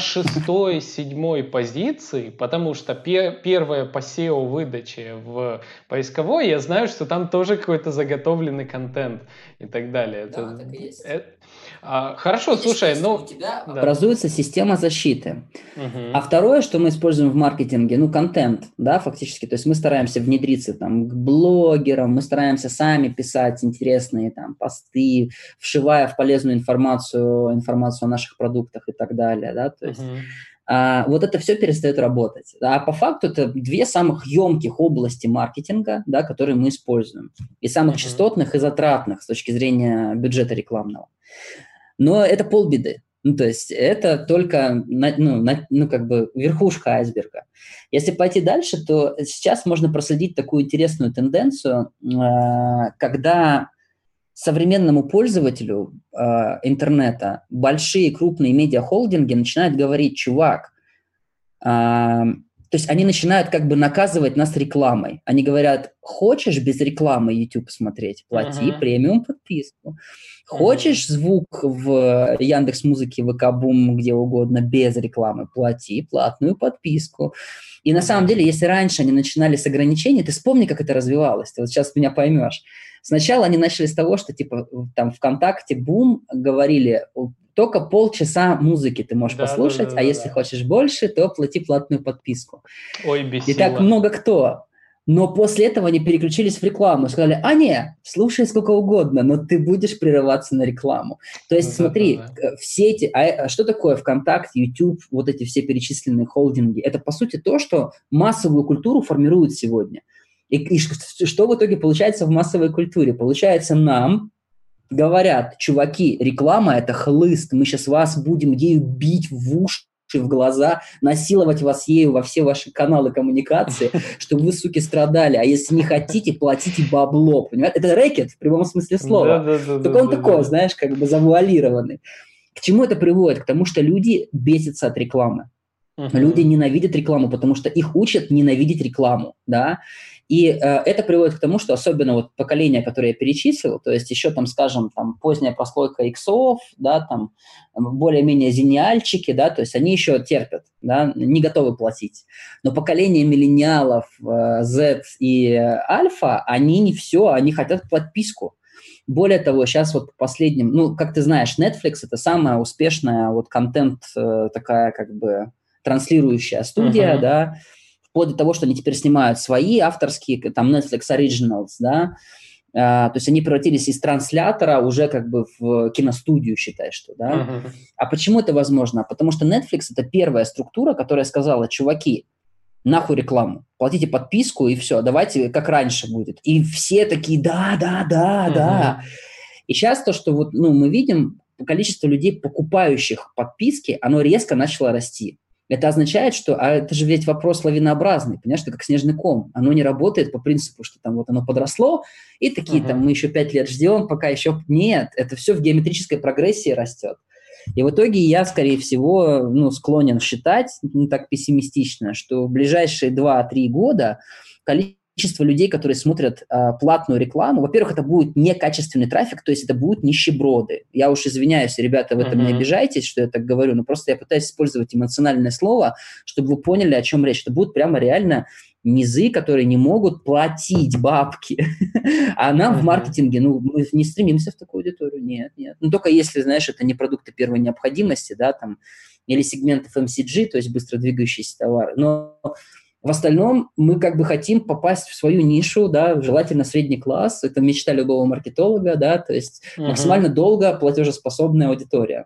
6-7 позиции, потому что первая по SEO выдаче в поисковой, я знаю, что там тоже какой-то заготовленный контент и так далее. Да, так и есть. Хорошо, слушай, у тебя образуется система защиты. А второе, что мы используем в маркетинге, контент, да, фактически. То есть мы стараемся внедриться к блогерам, мы стараемся сами писать интересные посты, вшивая в полезную информацию о наших продуктах и так далее, да, то есть вот это все перестает работать. А по факту это две самых емких области маркетинга, да, которые мы используем. И самых частотных и затратных с точки зрения бюджета рекламного. Но это полбеды. Ну, то есть это только как бы верхушка айсберга. Если пойти дальше, то сейчас можно проследить такую интересную тенденцию, когда современному пользователю интернета большие крупные медиахолдинги начинают говорить: чувак, то есть они начинают как бы наказывать нас рекламой. Они говорят: хочешь без рекламы YouTube смотреть, плати премиум подписку. Хочешь звук в Яндекс.Музыке, ВК-Бум, где угодно, без рекламы, плати платную подписку. И на самом деле, если раньше они начинали с ограничений, ты вспомни, как это развивалось, ты вот сейчас меня поймешь. Сначала они начали с того, что типа там ВКонтакте, Бум говорили: только полчаса музыки ты можешь послушать, а если хочешь больше, то плати платную подписку. Ой, бесило. И так много кто. Но после этого они переключились в рекламу. Сказали: не, слушай сколько угодно, но ты будешь прерываться на рекламу. То есть смотри, все эти... что такое ВКонтакте, YouTube, вот эти все перечисленные холдинги? Это, по сути, то, что массовую культуру формирует сегодня. И что в итоге получается в массовой культуре? Получается, нам говорят: чуваки, реклама – это хлыст, мы сейчас вас будем ею бить в уши, в глаза, насиловать вас ею во все ваши каналы коммуникации, чтобы вы, суки, страдали. А если не хотите, платите бабло. Понимаете? Это рэкет в прямом смысле слова. Только он такой, знаешь, как бы завуалированный. К чему это приводит? К тому, что люди бесятся от рекламы. Люди ненавидят рекламу, потому что их учат ненавидеть рекламу, да. И это приводит к тому, что особенно вот поколение, которое я перечислил, то есть еще там, скажем, там поздняя прослойка иксов, да, там более-менее зениальчики, да, то есть они еще терпят, да, не готовы платить. Но поколение миллениалов, Z и Альфа, они не все, они хотят подписку. Более того, сейчас вот последним, ну, как ты знаешь, Netflix – это самая успешная вот контент такая как бы транслирующая студия, да, вплоть до того, что они теперь снимают свои авторские, там, Netflix Originals, да, то есть они превратились из транслятора уже как бы в киностудию, считай, что, да. А почему это возможно? Потому что Netflix – это первая структура, которая сказала: чуваки, нахуй рекламу, платите подписку и все, давайте как раньше будет. И все такие: да. И сейчас то, что вот, ну, мы видим, количество людей, покупающих подписки, оно резко начало расти. Это означает, что это же ведь вопрос лавинообразный, понимаешь, это как снежный ком. Оно не работает по принципу, что там вот оно подросло, и такие там мы еще 5 лет ждем, пока еще... Нет, это все в геометрической прогрессии растет. И в итоге я, скорее всего, ну, склонен считать, не так пессимистично, что в ближайшие 2-3 года количество людей, которые смотрят платную рекламу, во-первых, это будет некачественный трафик, то есть это будут нищеброды. Я уж извиняюсь, ребята, в этом не обижайтесь, что я так говорю, но просто я пытаюсь использовать эмоциональное слово, чтобы вы поняли, о чем речь. Это будут прямо реально низы, которые не могут платить бабки. А нам в маркетинге, ну, мы не стремимся в такую аудиторию. Нет. Ну, только если, знаешь, это не продукты первой необходимости, да, там, или сегмент FMCG, то есть быстро двигающиеся товары. Но в остальном мы как бы хотим попасть в свою нишу, да, желательно средний класс, это мечта любого маркетолога, да, то есть максимально долго платежеспособная аудитория.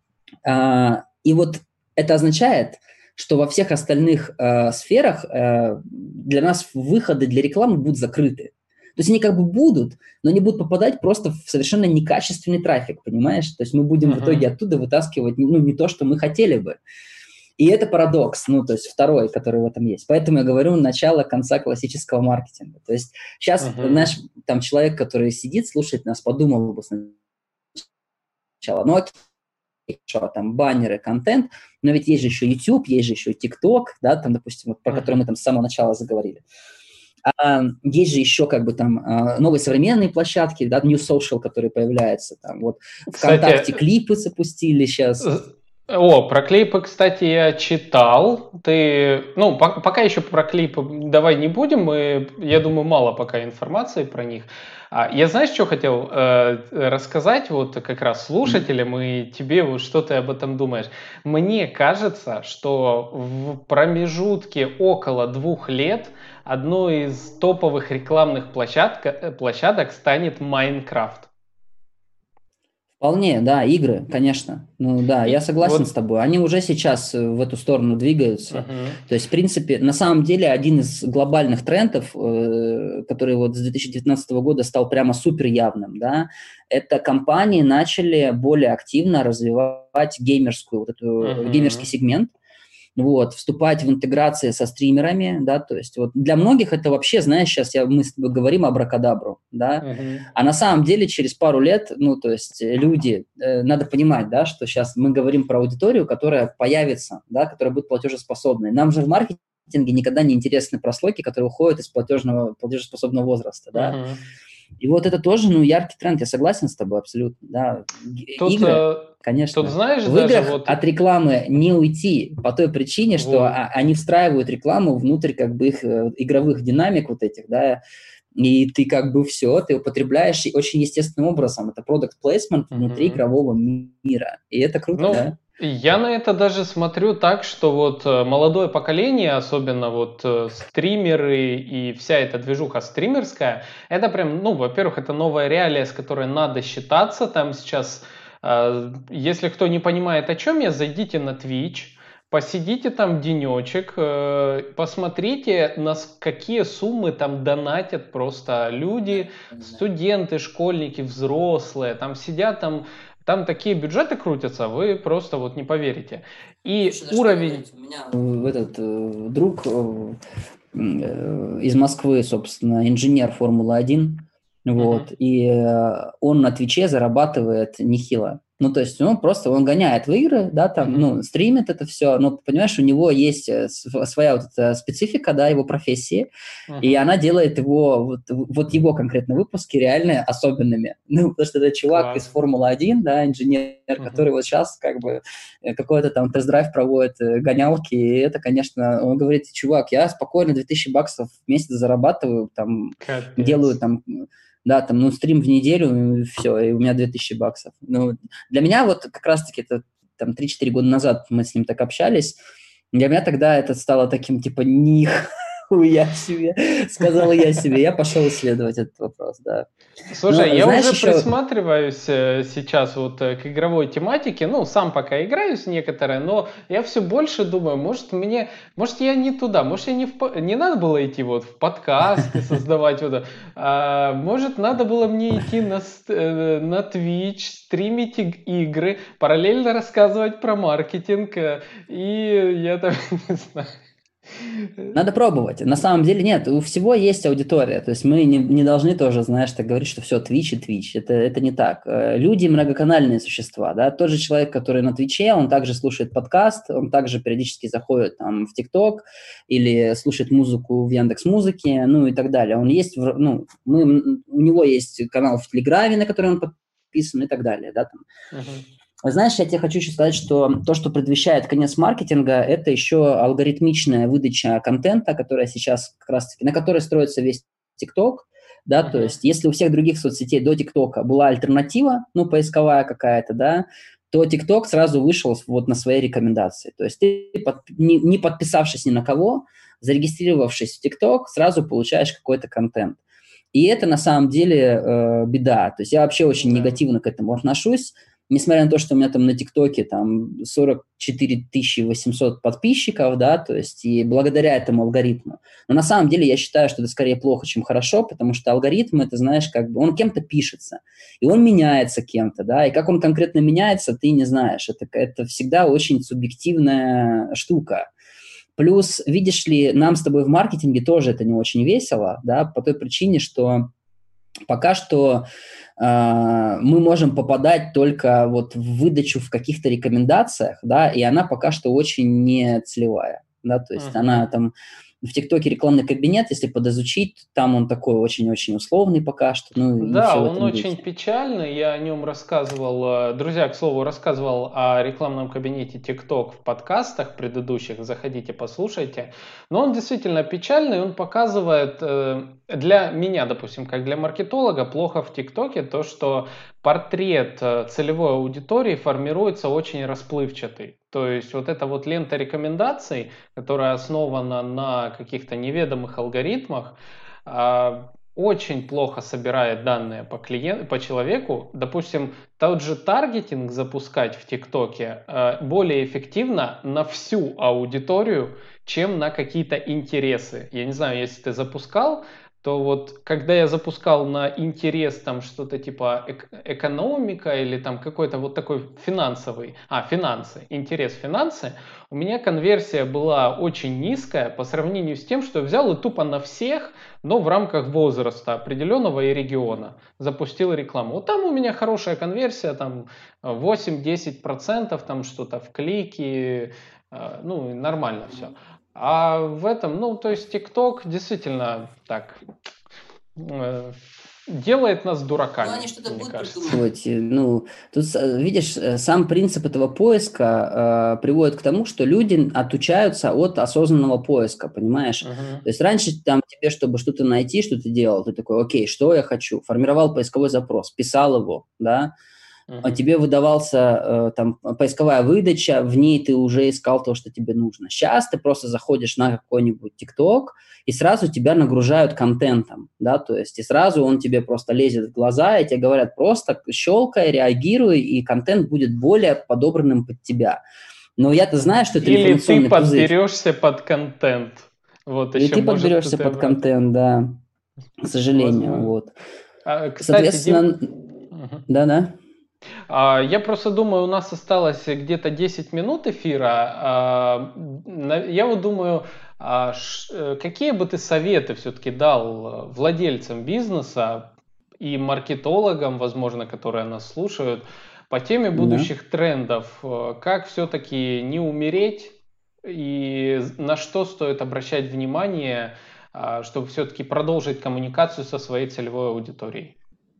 И вот это означает, что во всех остальных сферах для нас выходы для рекламы будут закрыты. То есть они как бы будут, но они будут попадать просто в совершенно некачественный трафик, понимаешь? То есть мы будем в итоге оттуда вытаскивать, ну, не то, что мы хотели бы. И это парадокс, ну, то есть второй, который в этом есть. Поэтому я говорю, начало конца классического маркетинга. То есть сейчас наш там человек, который сидит, слушает нас, подумал бы сначала: ну, окей, что там, баннеры, контент, но ведь есть же еще YouTube, есть же еще TikTok, да, там, допустим, вот, про который мы там с самого начала заговорили. Есть же еще как бы там новые современные площадки, да, New Social, которые появляются, там вот ВКонтакте клипы запустили сейчас. Про клипы, кстати, я читал. Ты, ну, пока еще про клипы давай не будем, я думаю, мало пока информации про них. Я, знаешь, что хотел рассказать вот как раз слушателям и тебе, вот что ты об этом думаешь. Мне кажется, что в промежутке около 2 лет одной из топовых рекламных площадок станет Майнкрафт. Вполне, да, игры, конечно. Ну да, я И согласен с вот, тобой. Они уже сейчас в эту сторону двигаются. мгм, То есть, в принципе, на самом деле один из глобальных трендов, который вот с 2019 года стал прямо супер явным, да, это компании начали более активно развивать геймерскую, вот эту, геймерский мгм, сегмент, вот, вступать в интеграции со стримерами, да, то есть вот для многих это вообще, знаешь, сейчас мы с тобой говорим абракадабру, да, мгм. а на самом деле через пару лет, ну, то есть люди, надо понимать, да, что сейчас мы говорим про аудиторию, которая появится, да, которая будет платежеспособной. Нам же в маркетинге никогда не интересны прослойки, которые уходят из платежеспособного возраста, да. Мгм. И вот это тоже, ну, яркий тренд, я согласен с тобой абсолютно, да. Тут, Игры, тут конечно. знаешь, В даже играх вот, от рекламы не уйти по той причине, что вот, они встраивают рекламу внутрь как бы их игровых динамик вот этих, да, и ты как бы все, ты употребляешь очень естественным образом. Это product placement внутри мгм. игрового мира. И это круто, да? Ну, я на это даже смотрю так, что вот молодое поколение, особенно вот стримеры и вся эта движуха стримерская, это прям, ну, во-первых, это новая реалия, с которой надо считаться. Там сейчас, если кто не понимает, о чем я, зайдите на Twitch, посидите там денечек, посмотрите, какие суммы там донатят просто люди, Да. студенты, школьники, взрослые, там сидят там такие бюджеты крутятся, вы просто вот не поверите. И Слушай, да что уровень... говорить, у меня этот друг из Москвы, собственно, инженер Формулы-1, вот, Мгм, и он на Твиче зарабатывает нехило. Ну, то есть он гоняет в игры, да, там, мгм, ну, стримит это все, но, понимаешь, у него есть своя вот эта специфика, да, его профессии, и мгм. она делает его, вот его конкретно выпуски реально особенными. Ну, потому что это чувак из Класс. Формулы-1, да, инженер, который Мгм. вот сейчас как бы какой-то там тест-драйв проводит, гонялки, и это, конечно, он говорит, чувак, я спокойно 2000 баксов в месяц зарабатываю, там, делаю Капец. там, да, там, ну, стрим в неделю, и все, и у меня 2000 баксов. Ну, для меня вот как раз-таки это там 3-4 года назад мы с ним так общались, для меня тогда это стало таким, типа, я себе, сказал я себе, я пошел исследовать этот вопрос, да. Слушай, Но я знаешь уже еще, присматриваюсь сейчас вот к игровой тематике. Ну, сам пока играюсь некоторые, но я все больше думаю, может я не туда, может я не надо было идти вот в подкасты создавать вот, может надо было мне идти на Twitch, стримить игры, параллельно рассказывать про маркетинг, и я там не знаю. надо пробовать. На самом деле нет, у всего есть аудитория. То есть мы не должны тоже, знаешь, так говорить, что все, Twitch и Twitch. Это не так. Люди многоканальные существа. Да? Тот же человек, который на Твиче, он также слушает подкаст, он также периодически заходит там, в ТикТок или слушает музыку в Яндекс Музыке, ну и так далее. Он есть, ну, у него есть канал в Телеграме, на который он подписан и так далее. Да, там. Мгм. Знаешь, я тебе хочу еще сказать, что то, что предвещает конец маркетинга, это еще алгоритмичная выдача контента, которая сейчас как раз-таки, на которой строится весь ТикТок, да, то Мгм. есть если у всех других соцсетей до ТикТока была альтернатива, ну, поисковая какая-то, да, то ТикТок сразу вышел вот на свои рекомендации. То есть ты, не подписавшись ни на кого, зарегистрировавшись в ТикТок, сразу получаешь какой-то контент. И это на самом деле беда. То есть я вообще очень Да. негативно к этому отношусь. Несмотря на то, что у меня там на ТикТоке там 44 800 подписчиков, да, то есть и благодаря этому алгоритму. Но на самом деле я считаю, что это скорее плохо, чем хорошо, потому что алгоритм, это, знаешь, как бы он кем-то пишется, и он меняется кем-то, да, и как он конкретно меняется, ты не знаешь. Это всегда очень субъективная штука. Плюс, видишь ли, нам с тобой в маркетинге тоже это не очень весело, да, по той причине, что пока что мы можем попадать только вот в выдачу в каких-то рекомендациях, да, и она пока что очень не целевая, да, то есть она Мгм. там в ТикТоке рекламный кабинет, если подизучить, там он такой очень-очень условный пока что, ну и Да, все в он этом очень духе. печальный. Я о нем рассказывал, друзья, к слову, рассказывал о рекламном кабинете TikTok в подкастах предыдущих. Заходите, послушайте. Но он действительно печальный. Он показывает для меня, допустим, как для маркетолога, плохо в ТикТоке то, что портрет целевой аудитории формируется очень расплывчатый. То есть вот эта вот лента рекомендаций, которая основана на каких-то неведомых алгоритмах, очень плохо собирает данные по человеку. Допустим, тот же таргетинг запускать в ТикТоке более эффективно на всю аудиторию, чем на какие-то интересы. Я не знаю, если ты запускал, то вот когда я запускал на интерес там что-то типа экономика или там какой-то вот такой финансы, интерес финансы, у меня конверсия была очень низкая по сравнению с тем, что я взял и тупо на всех, но в рамках возраста определенного и региона запустил рекламу. Вот там у меня хорошая конверсия, там 8-10%, там что-то в клике, ну, нормально все. А в этом, ну, то есть TikTok действительно так делает нас дураками, Ну, они что-то мне будут кажется. придумывать. Ну, тут, видишь, сам принцип этого поиска приводит к тому, что люди отучаются от осознанного поиска, понимаешь? То есть раньше там тебе, чтобы что-то найти, что ты делал, ты такой, окей, что я хочу? Формировал поисковой запрос, писал его, да? Тебе выдавался там поисковая выдача, в ней ты уже искал то, что тебе нужно. Сейчас ты просто заходишь на какой-нибудь ТикТок, и сразу тебя нагружают контентом, да, то есть и сразу он тебе просто лезет в глаза, и тебе говорят просто щелкай, реагируй, и контент будет более подобранным под тебя. Но я-то знаю, что это Или ты информационный пузырь. подберешься под контент. Вот Или еще ты может подберешься это под обратно. контент, да, к сожалению, Возможно. вот. Кстати, Соответственно, да-да. Я просто думаю, у нас осталось где-то 10 минут эфира. Я вот думаю, какие бы ты советы все-таки дал владельцам бизнеса и маркетологам, возможно, которые нас слушают, по теме Да. будущих трендов? Как все-таки не умереть и на что стоит обращать внимание, чтобы все-таки продолжить коммуникацию со своей целевой аудиторией?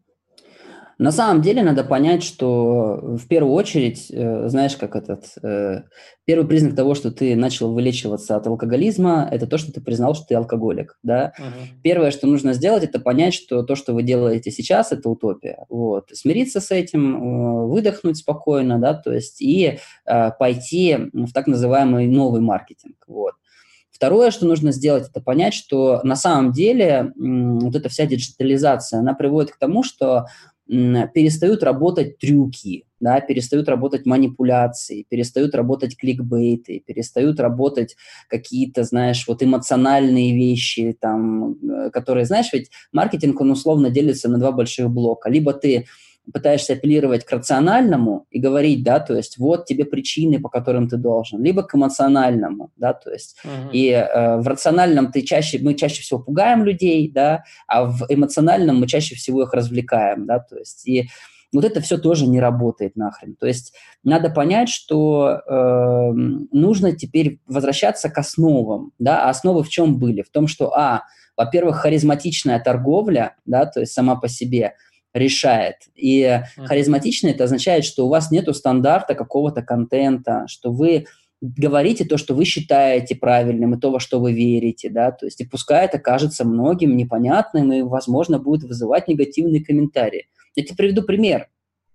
На самом деле надо понять, что в первую очередь, знаешь, первый признак того, что ты начал вылечиваться от алкоголизма, это то, что ты признал, что ты алкоголик, да. Первое, что нужно сделать, это понять, что то, что вы делаете сейчас, это утопия. Вот. Смириться с этим, выдохнуть спокойно, да, то есть и пойти в так называемый новый маркетинг. Вот. Второе, что нужно сделать, это понять, что на самом деле вот эта вся диджитализация, она приводит к тому, что перестают работать трюки, да, перестают работать манипуляции, перестают работать кликбейты, перестают работать какие-то, знаешь, вот эмоциональные вещи, там, которые, знаешь, ведь маркетинг, он условно делится на два больших блока. Либо ты пытаешься апеллировать к рациональному и говорить, да, то есть вот тебе причины, по которым ты должен, либо к эмоциональному, да, то есть и в рациональном мы чаще всего пугаем людей, да, а в эмоциональном мы чаще всего их развлекаем, да, то есть и вот это все тоже не работает нахрен. То есть надо понять, что нужно теперь возвращаться к основам, да, а основы в чем были? В том, что, во-первых, харизматичная торговля, да, то есть сама по себе решает. И харизматично это означает, что у вас нету стандарта какого-то контента, что вы говорите то, что вы считаете правильным, и то, во что вы верите, да, то есть и пускай это кажется многим непонятным и, возможно, будет вызывать негативные комментарии. Я тебе приведу пример.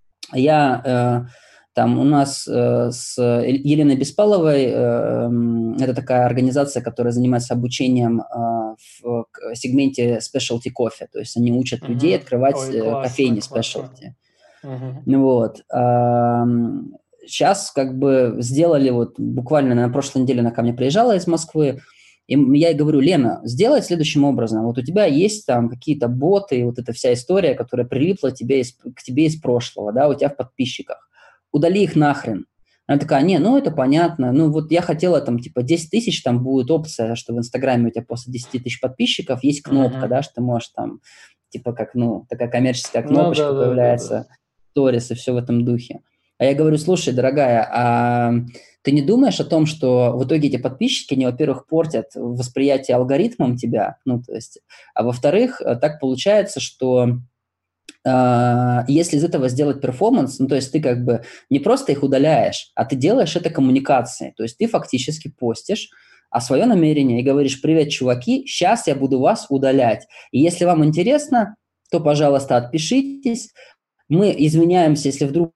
Там у нас с Еленой Беспаловой, это такая организация, которая занимается обучением в сегменте specialty кофе, то есть они учат людей открывать кофейни specialty. Вот. Сейчас как бы сделали, вот буквально на прошлой неделе она ко мне приезжала из Москвы, и я ей говорю: Лена, сделай следующим образом. Вот у тебя есть там какие-то боты, вот эта вся история, которая прилипла к тебе из прошлого, да, у тебя в подписчиках. Удали их нахрен. Она такая: не, ну это понятно, ну вот я хотела там типа 10 тысяч, там будет опция, что в Инстаграме у тебя после 10 тысяч подписчиков есть кнопка, да, что ты можешь там, типа как, ну, такая коммерческая кнопочка появляется, сторис и все в этом духе. А я говорю: слушай, дорогая, а ты не думаешь о том, что в итоге эти подписчики, они, во-первых, портят восприятие алгоритмом тебя, ну, то есть, а во-вторых, так получается, что если из этого сделать перформанс, ну, то есть ты как бы не просто их удаляешь, а ты делаешь это коммуникацией, то есть ты фактически постишь свое намерение и говоришь: привет, чуваки, сейчас я буду вас удалять, и если вам интересно, то, пожалуйста, отпишитесь, мы извиняемся, если вдруг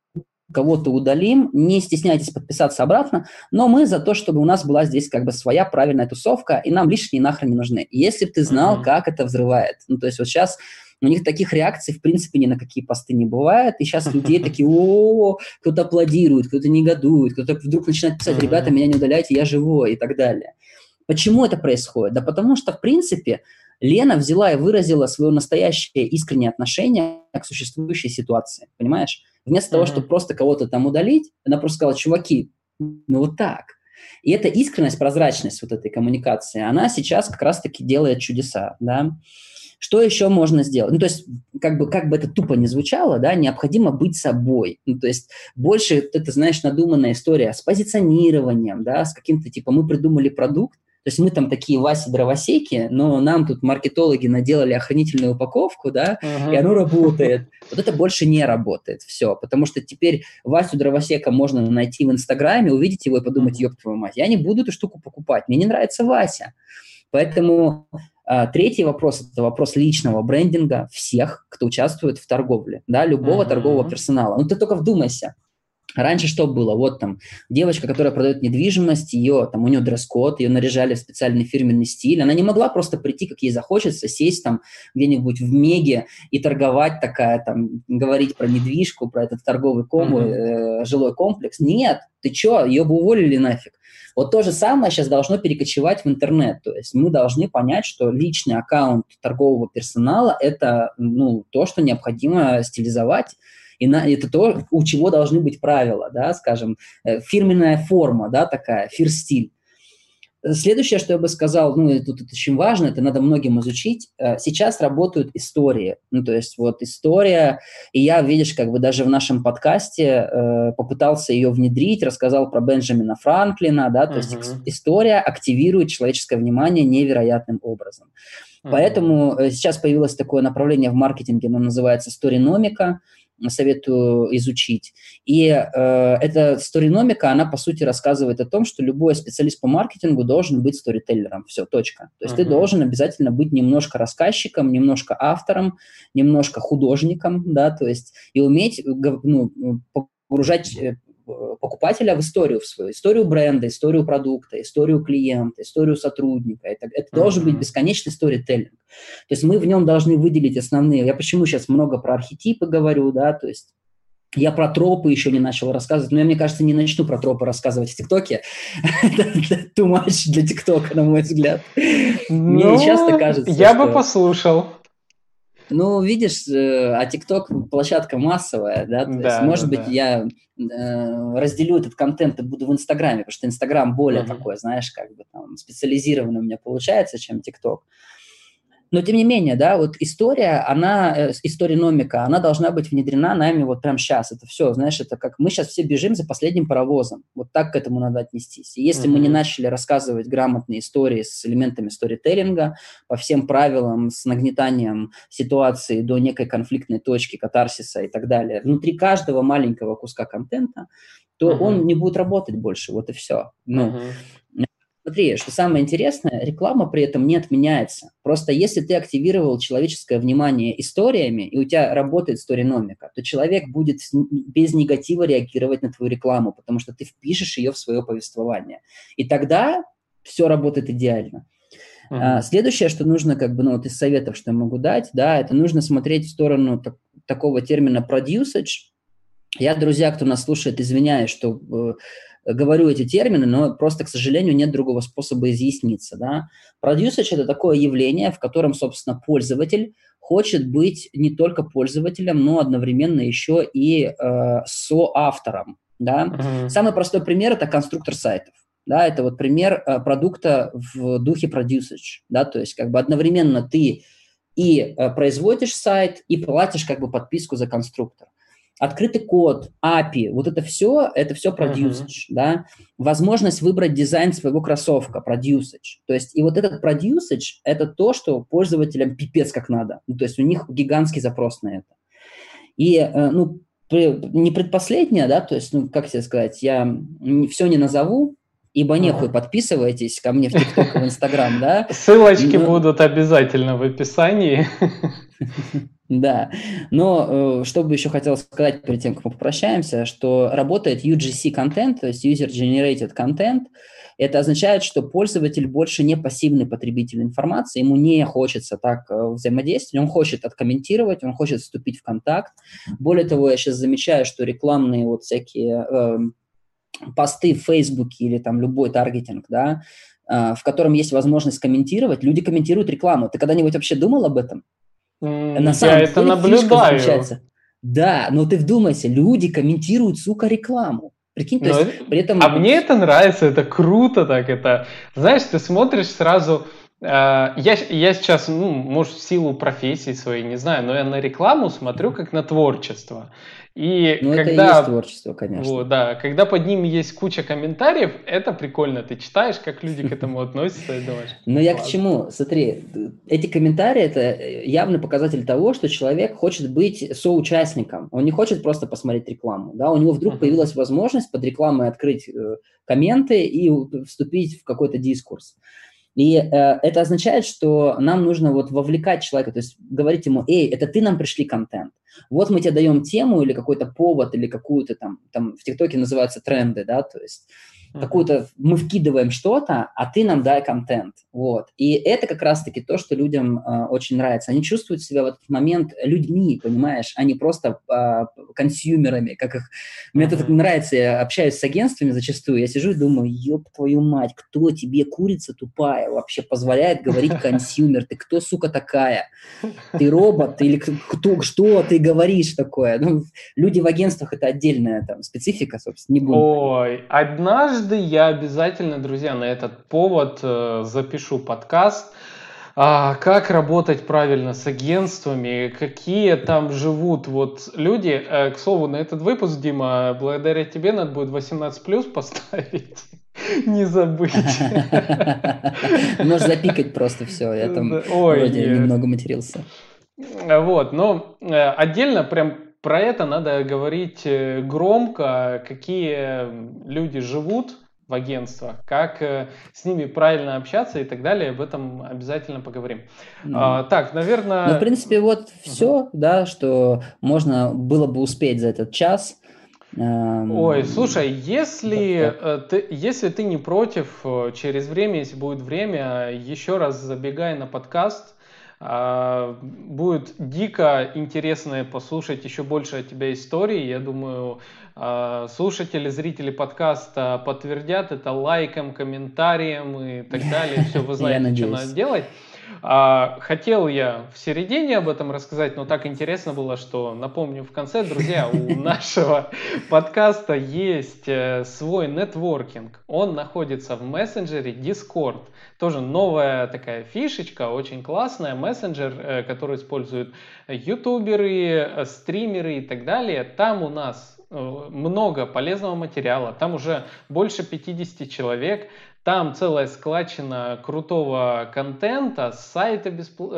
кого-то удалим, не стесняйтесь подписаться обратно, но мы за то, чтобы у нас была здесь как бы своя правильная тусовка, и нам лишние нахрен не нужны. Если бы ты знал, как это взрывает. Ну, то есть вот сейчас у них таких реакций, в принципе, ни на какие посты не бывает, и сейчас людей такие, кто-то аплодирует, кто-то негодует, кто-то вдруг начинает писать, ребята, меня не удаляйте, я живой, и так далее. Почему это происходит? Да потому что, в принципе, Лена взяла и выразила свое настоящее искреннее отношение к существующей ситуации, понимаешь? Вместо того, чтобы просто кого-то там удалить, она просто сказала, чуваки, ну вот так. И эта искренность, прозрачность вот этой коммуникации, она сейчас как раз-таки делает чудеса, да. Что еще можно сделать? Ну, то есть, как бы это тупо не звучало, да, необходимо быть собой. Ну, то есть, больше, это, знаешь, надуманная история с позиционированием, да, с каким-то, типа, мы придумали продукт, то есть мы там такие Васи-дровосеки, но нам тут маркетологи наделали охранительную упаковку, да, и оно работает. Вот это больше не работает, все, потому что теперь Васю-дровосека можно найти в Инстаграме, увидеть его и подумать, ёб твою мать, я не буду эту штуку покупать, мне не нравится Вася. Поэтому третий вопрос – это вопрос личного брендинга всех, кто участвует в торговле, да, любого торгового персонала. Ну, ты только вдумайся. Раньше что было? Вот там девочка, которая продает недвижимость, у нее дресс-код, ее наряжали в специальный фирменный стиль. Она не могла просто прийти, как ей захочется, сесть там где-нибудь в Меге и торговать такая, там, говорить про недвижку, про этот торговый жилой комплекс. Нет, ты че, ее бы уволили нафиг. Вот то же самое сейчас должно перекочевать в интернет. То есть мы должны понять, что личный аккаунт торгового персонала – это то, что необходимо стилизовать. И это то, у чего должны быть правила, да, скажем, фирменная форма, да, такая, фирстиль. Следующее, что я бы сказал, тут это очень важно, это надо многим изучить. Сейчас работают истории. Ну, то есть вот история, и я, видишь, как бы даже в нашем подкасте попытался ее внедрить, рассказал про Бенджамина Франклина, да, то есть история активирует человеческое внимание невероятным образом. Поэтому сейчас появилось такое направление в маркетинге, оно называется сториномика, советую изучить. И эта сториномика, она, по сути, рассказывает о том, что любой специалист по маркетингу должен быть сторителлером. Все, точка. То есть ты должен обязательно быть немножко рассказчиком, немножко автором, немножко художником, да, то есть и уметь погружать покупателя в историю свою, историю бренда, историю продукта, историю клиента, историю сотрудника. Это должен быть бесконечный сторителлинг. То есть мы в нем должны выделить основные. Я почему сейчас много про архетипы говорю, да, то есть я про тропы еще не начал рассказывать, но я, мне кажется, не начну про тропы рассказывать в ТикТоке. Это too much для ТикТока, на мой взгляд. Мне часто кажется, я бы послушал. Ну, видишь, а ТикТок площадка массовая, да, то есть, может быть, я разделю этот контент и буду в Инстаграме, потому что Инстаграм более такой, знаешь, как бы там специализированный у меня получается, чем ТикТок. Но, тем не менее, да, вот историномика, она должна быть внедрена нами вот прямо сейчас. Это все, знаешь, это как мы сейчас все бежим за последним паровозом. Вот так к этому надо отнестись. И если мы не начали рассказывать грамотные истории с элементами сторителлинга по всем правилам, с нагнетанием ситуации до некой конфликтной точки, катарсиса и так далее, внутри каждого маленького куска контента, то он не будет работать больше. Вот и все. Смотри, что самое интересное, реклама при этом не отменяется. Просто если ты активировал человеческое внимание историями, и у тебя работает сториномика, то человек будет без негатива реагировать на твою рекламу, потому что ты впишешь ее в свое повествование. И тогда все работает идеально. Следующее, что нужно, из советов, что я могу дать, да, это нужно смотреть в сторону такого термина «producage». Я, друзья, кто нас слушает, извиняюсь, что говорю эти термины, но просто, к сожалению, нет другого способа изъясниться. Да? Продюсер – это такое явление, в котором, собственно, пользователь хочет быть не только пользователем, но одновременно еще и соавтором. Да? Самый простой пример – это конструктор сайтов. Да? Это вот пример продукта в духе продюсер. Да? То есть одновременно ты и производишь сайт, и платишь подписку за конструктор. Открытый код, API, вот это все продюсаж, да. Возможность выбрать дизайн своего кроссовка, продюсаж. То есть и вот этот продюсаж – это то, что пользователям пипец как надо. То есть у них гигантский запрос на это. И, не предпоследнее, да, то есть, как тебе сказать, я все не назову, ибо нехуй подписывайтесь ко мне в ТикТок и в Инстаграм, да. Ссылочки будут обязательно в описании. Да, но что бы еще хотел сказать перед тем, как мы попрощаемся, что работает UGC контент, то есть User Generated Content. Это означает, что пользователь больше не пассивный потребитель информации, ему не хочется так взаимодействовать, он хочет откомментировать, он хочет вступить в контакт. Более того, я сейчас замечаю, что рекламные вот всякие посты в Фейсбуке или там любой таргетинг, да, в котором есть возможность комментировать, люди комментируют рекламу. Ты когда-нибудь вообще думал об этом? На Я самом это деле фишка наблюдаю. заключается. Да, но ты вдумайся, люди комментируют, сука, рекламу. Прикинь, то Но, есть при а этом... мне это нравится, это круто так, это, знаешь, ты смотришь сразу, я сейчас, ну, может, в силу профессии своей, не знаю, но я на рекламу смотрю как на творчество. И Ну, это и есть когда, творчество, конечно. вот, да, когда под ним есть куча комментариев, это прикольно, ты читаешь, как люди к этому относятся, и думаешь, Но я к класс. чему? Смотри, эти комментарии – это явный показатель того, что человек хочет быть соучастником. Он не хочет просто посмотреть рекламу. Да? У него вдруг появилась возможность под рекламой открыть комменты и вступить в какой-то дискурс. И это означает, что нам нужно вот вовлекать человека, то есть говорить ему: эй, это ты нам пришли контент. Вот мы тебе даем тему или какой-то повод, или какую-то там в ТикТоке называются тренды, да, то есть какую-то, мы вкидываем что-то, а ты нам дай контент. Вот. И это как раз-таки то, что людям очень нравится. Они чувствуют себя в этот момент людьми, понимаешь, а не просто консюмерами, как их... Мне это так нравится, я общаюсь с агентствами зачастую, я сижу и думаю: ёб твою мать, кто тебе, курица тупая, вообще позволяет говорить консюмер? Ты кто, сука, такая? Ты робот или кто, что ты говоришь такое? Ну, люди в агентствах – это отдельная там специфика, собственно, не будем. Ой, однажды я обязательно, друзья, на этот повод запишу подкаст. Как работать правильно с агентствами, какие там живут вот люди. К слову, на этот выпуск, Дима, благодаря тебе надо будет 18+ поставить. Не забыть. Можешь запикать просто все. Я там Ой, вроде нет. немного матерился. Вот, но отдельно прям про это надо говорить громко, какие люди живут в агентствах, как с ними правильно общаться и так далее. Об этом обязательно поговорим. Так, Ну, в наверное... принципе, вот все, да, что можно было бы успеть за этот час. Ой, слушай, Как-то. если ты не против, через время, если будет время, еще раз забегай на подкаст. Будет дико интересно послушать еще больше от тебя историй. Я думаю, слушатели, зрители подкаста подтвердят это лайком, комментарием и так далее. Все, вы Я знаете, что надо надеюсь. делать. Хотел я в середине об этом рассказать, но так интересно было, что напомню в конце, друзья, у нашего подкаста есть свой нетворкинг. Он находится в мессенджере Discord. Тоже новая такая фишечка, очень классная. Мессенджер, который используют ютуберы, стримеры и так далее. Там у нас много полезного материала. Там уже больше 50 человек. Там целая складчина крутого контента, сайты,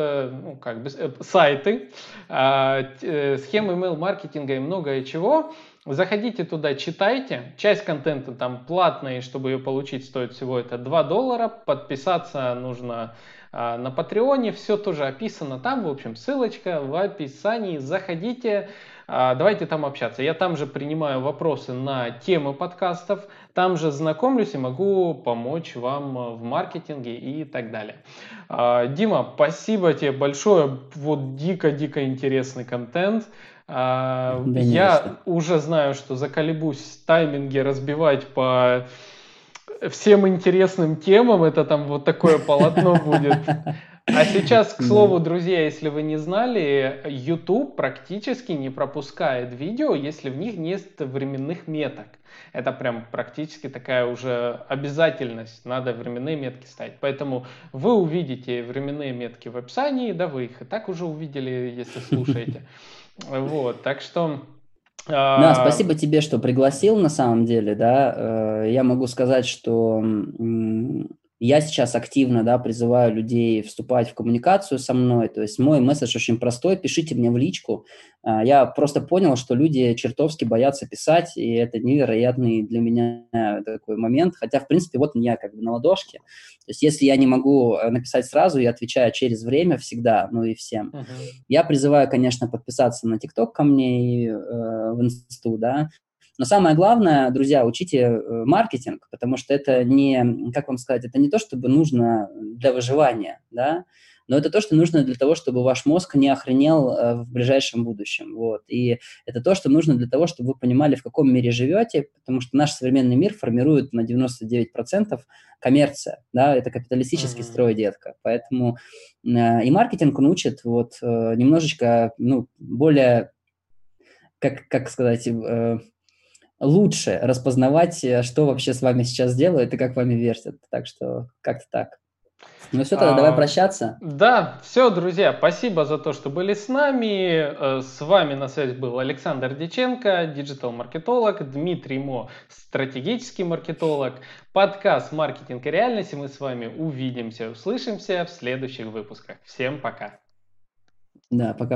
сайты, схемы email-маркетинга и многое чего. Заходите туда, читайте. Часть контента там платная, и чтобы ее получить, стоит всего это $2. Подписаться нужно на Патреоне. Все тоже описано там. В общем, ссылочка в описании. Заходите. Давайте там общаться. Я там же принимаю вопросы на темы подкастов, там же знакомлюсь и могу помочь вам в маркетинге и так далее. Дима, спасибо тебе большое. Вот дико-дико интересный контент. Да не за что. Я уже знаю, что заколебусь тайминги разбивать по всем интересным темам. Это там вот такое полотно будет. А сейчас, к Да. слову, друзья, если вы не знали, YouTube практически не пропускает видео, если в них нет временных меток. Это прям практически такая уже обязательность, надо временные метки ставить. Поэтому вы увидите временные метки в описании, да вы их и так уже увидели, если слушаете. Вот, так что... Да, спасибо тебе, что пригласил на самом деле, да. Я могу сказать, что Я сейчас активно, да, призываю людей вступать в коммуникацию со мной. То есть мой месседж очень простой: пишите мне в личку. Я просто понял, что люди чертовски боятся писать, и это невероятный для меня такой момент. Хотя, в принципе, вот я как бы на ладошке. То есть если я не могу написать сразу, я отвечаю через время всегда, ну и всем. Я призываю, конечно, подписаться на TikTok ко мне и в Инсту, да. Но самое главное, друзья, учите маркетинг, потому что это не, как вам сказать, это не то, чтобы нужно для выживания, да, но это то, что нужно для того, чтобы ваш мозг не охренел в ближайшем будущем, вот. И это то, что нужно для того, чтобы вы понимали, в каком мире живете, потому что наш современный мир формирует на 99% коммерция, да, это капиталистический строй, детка, поэтому и маркетинг он учит вот немножечко, ну, более, как сказать, лучше распознавать, что вообще с вами сейчас делают и как вами вертят. Так что как-то так. Ну все, тогда давай прощаться. Да, все, друзья, спасибо за то, что были с нами. С вами на связи был Александр Дьяченко, диджитал-маркетолог, Дмитрий Мо, стратегический маркетолог, подкаст «Маркетинг и реальность». И мы с вами увидимся, услышимся в следующих выпусках. Всем пока. Да, пока.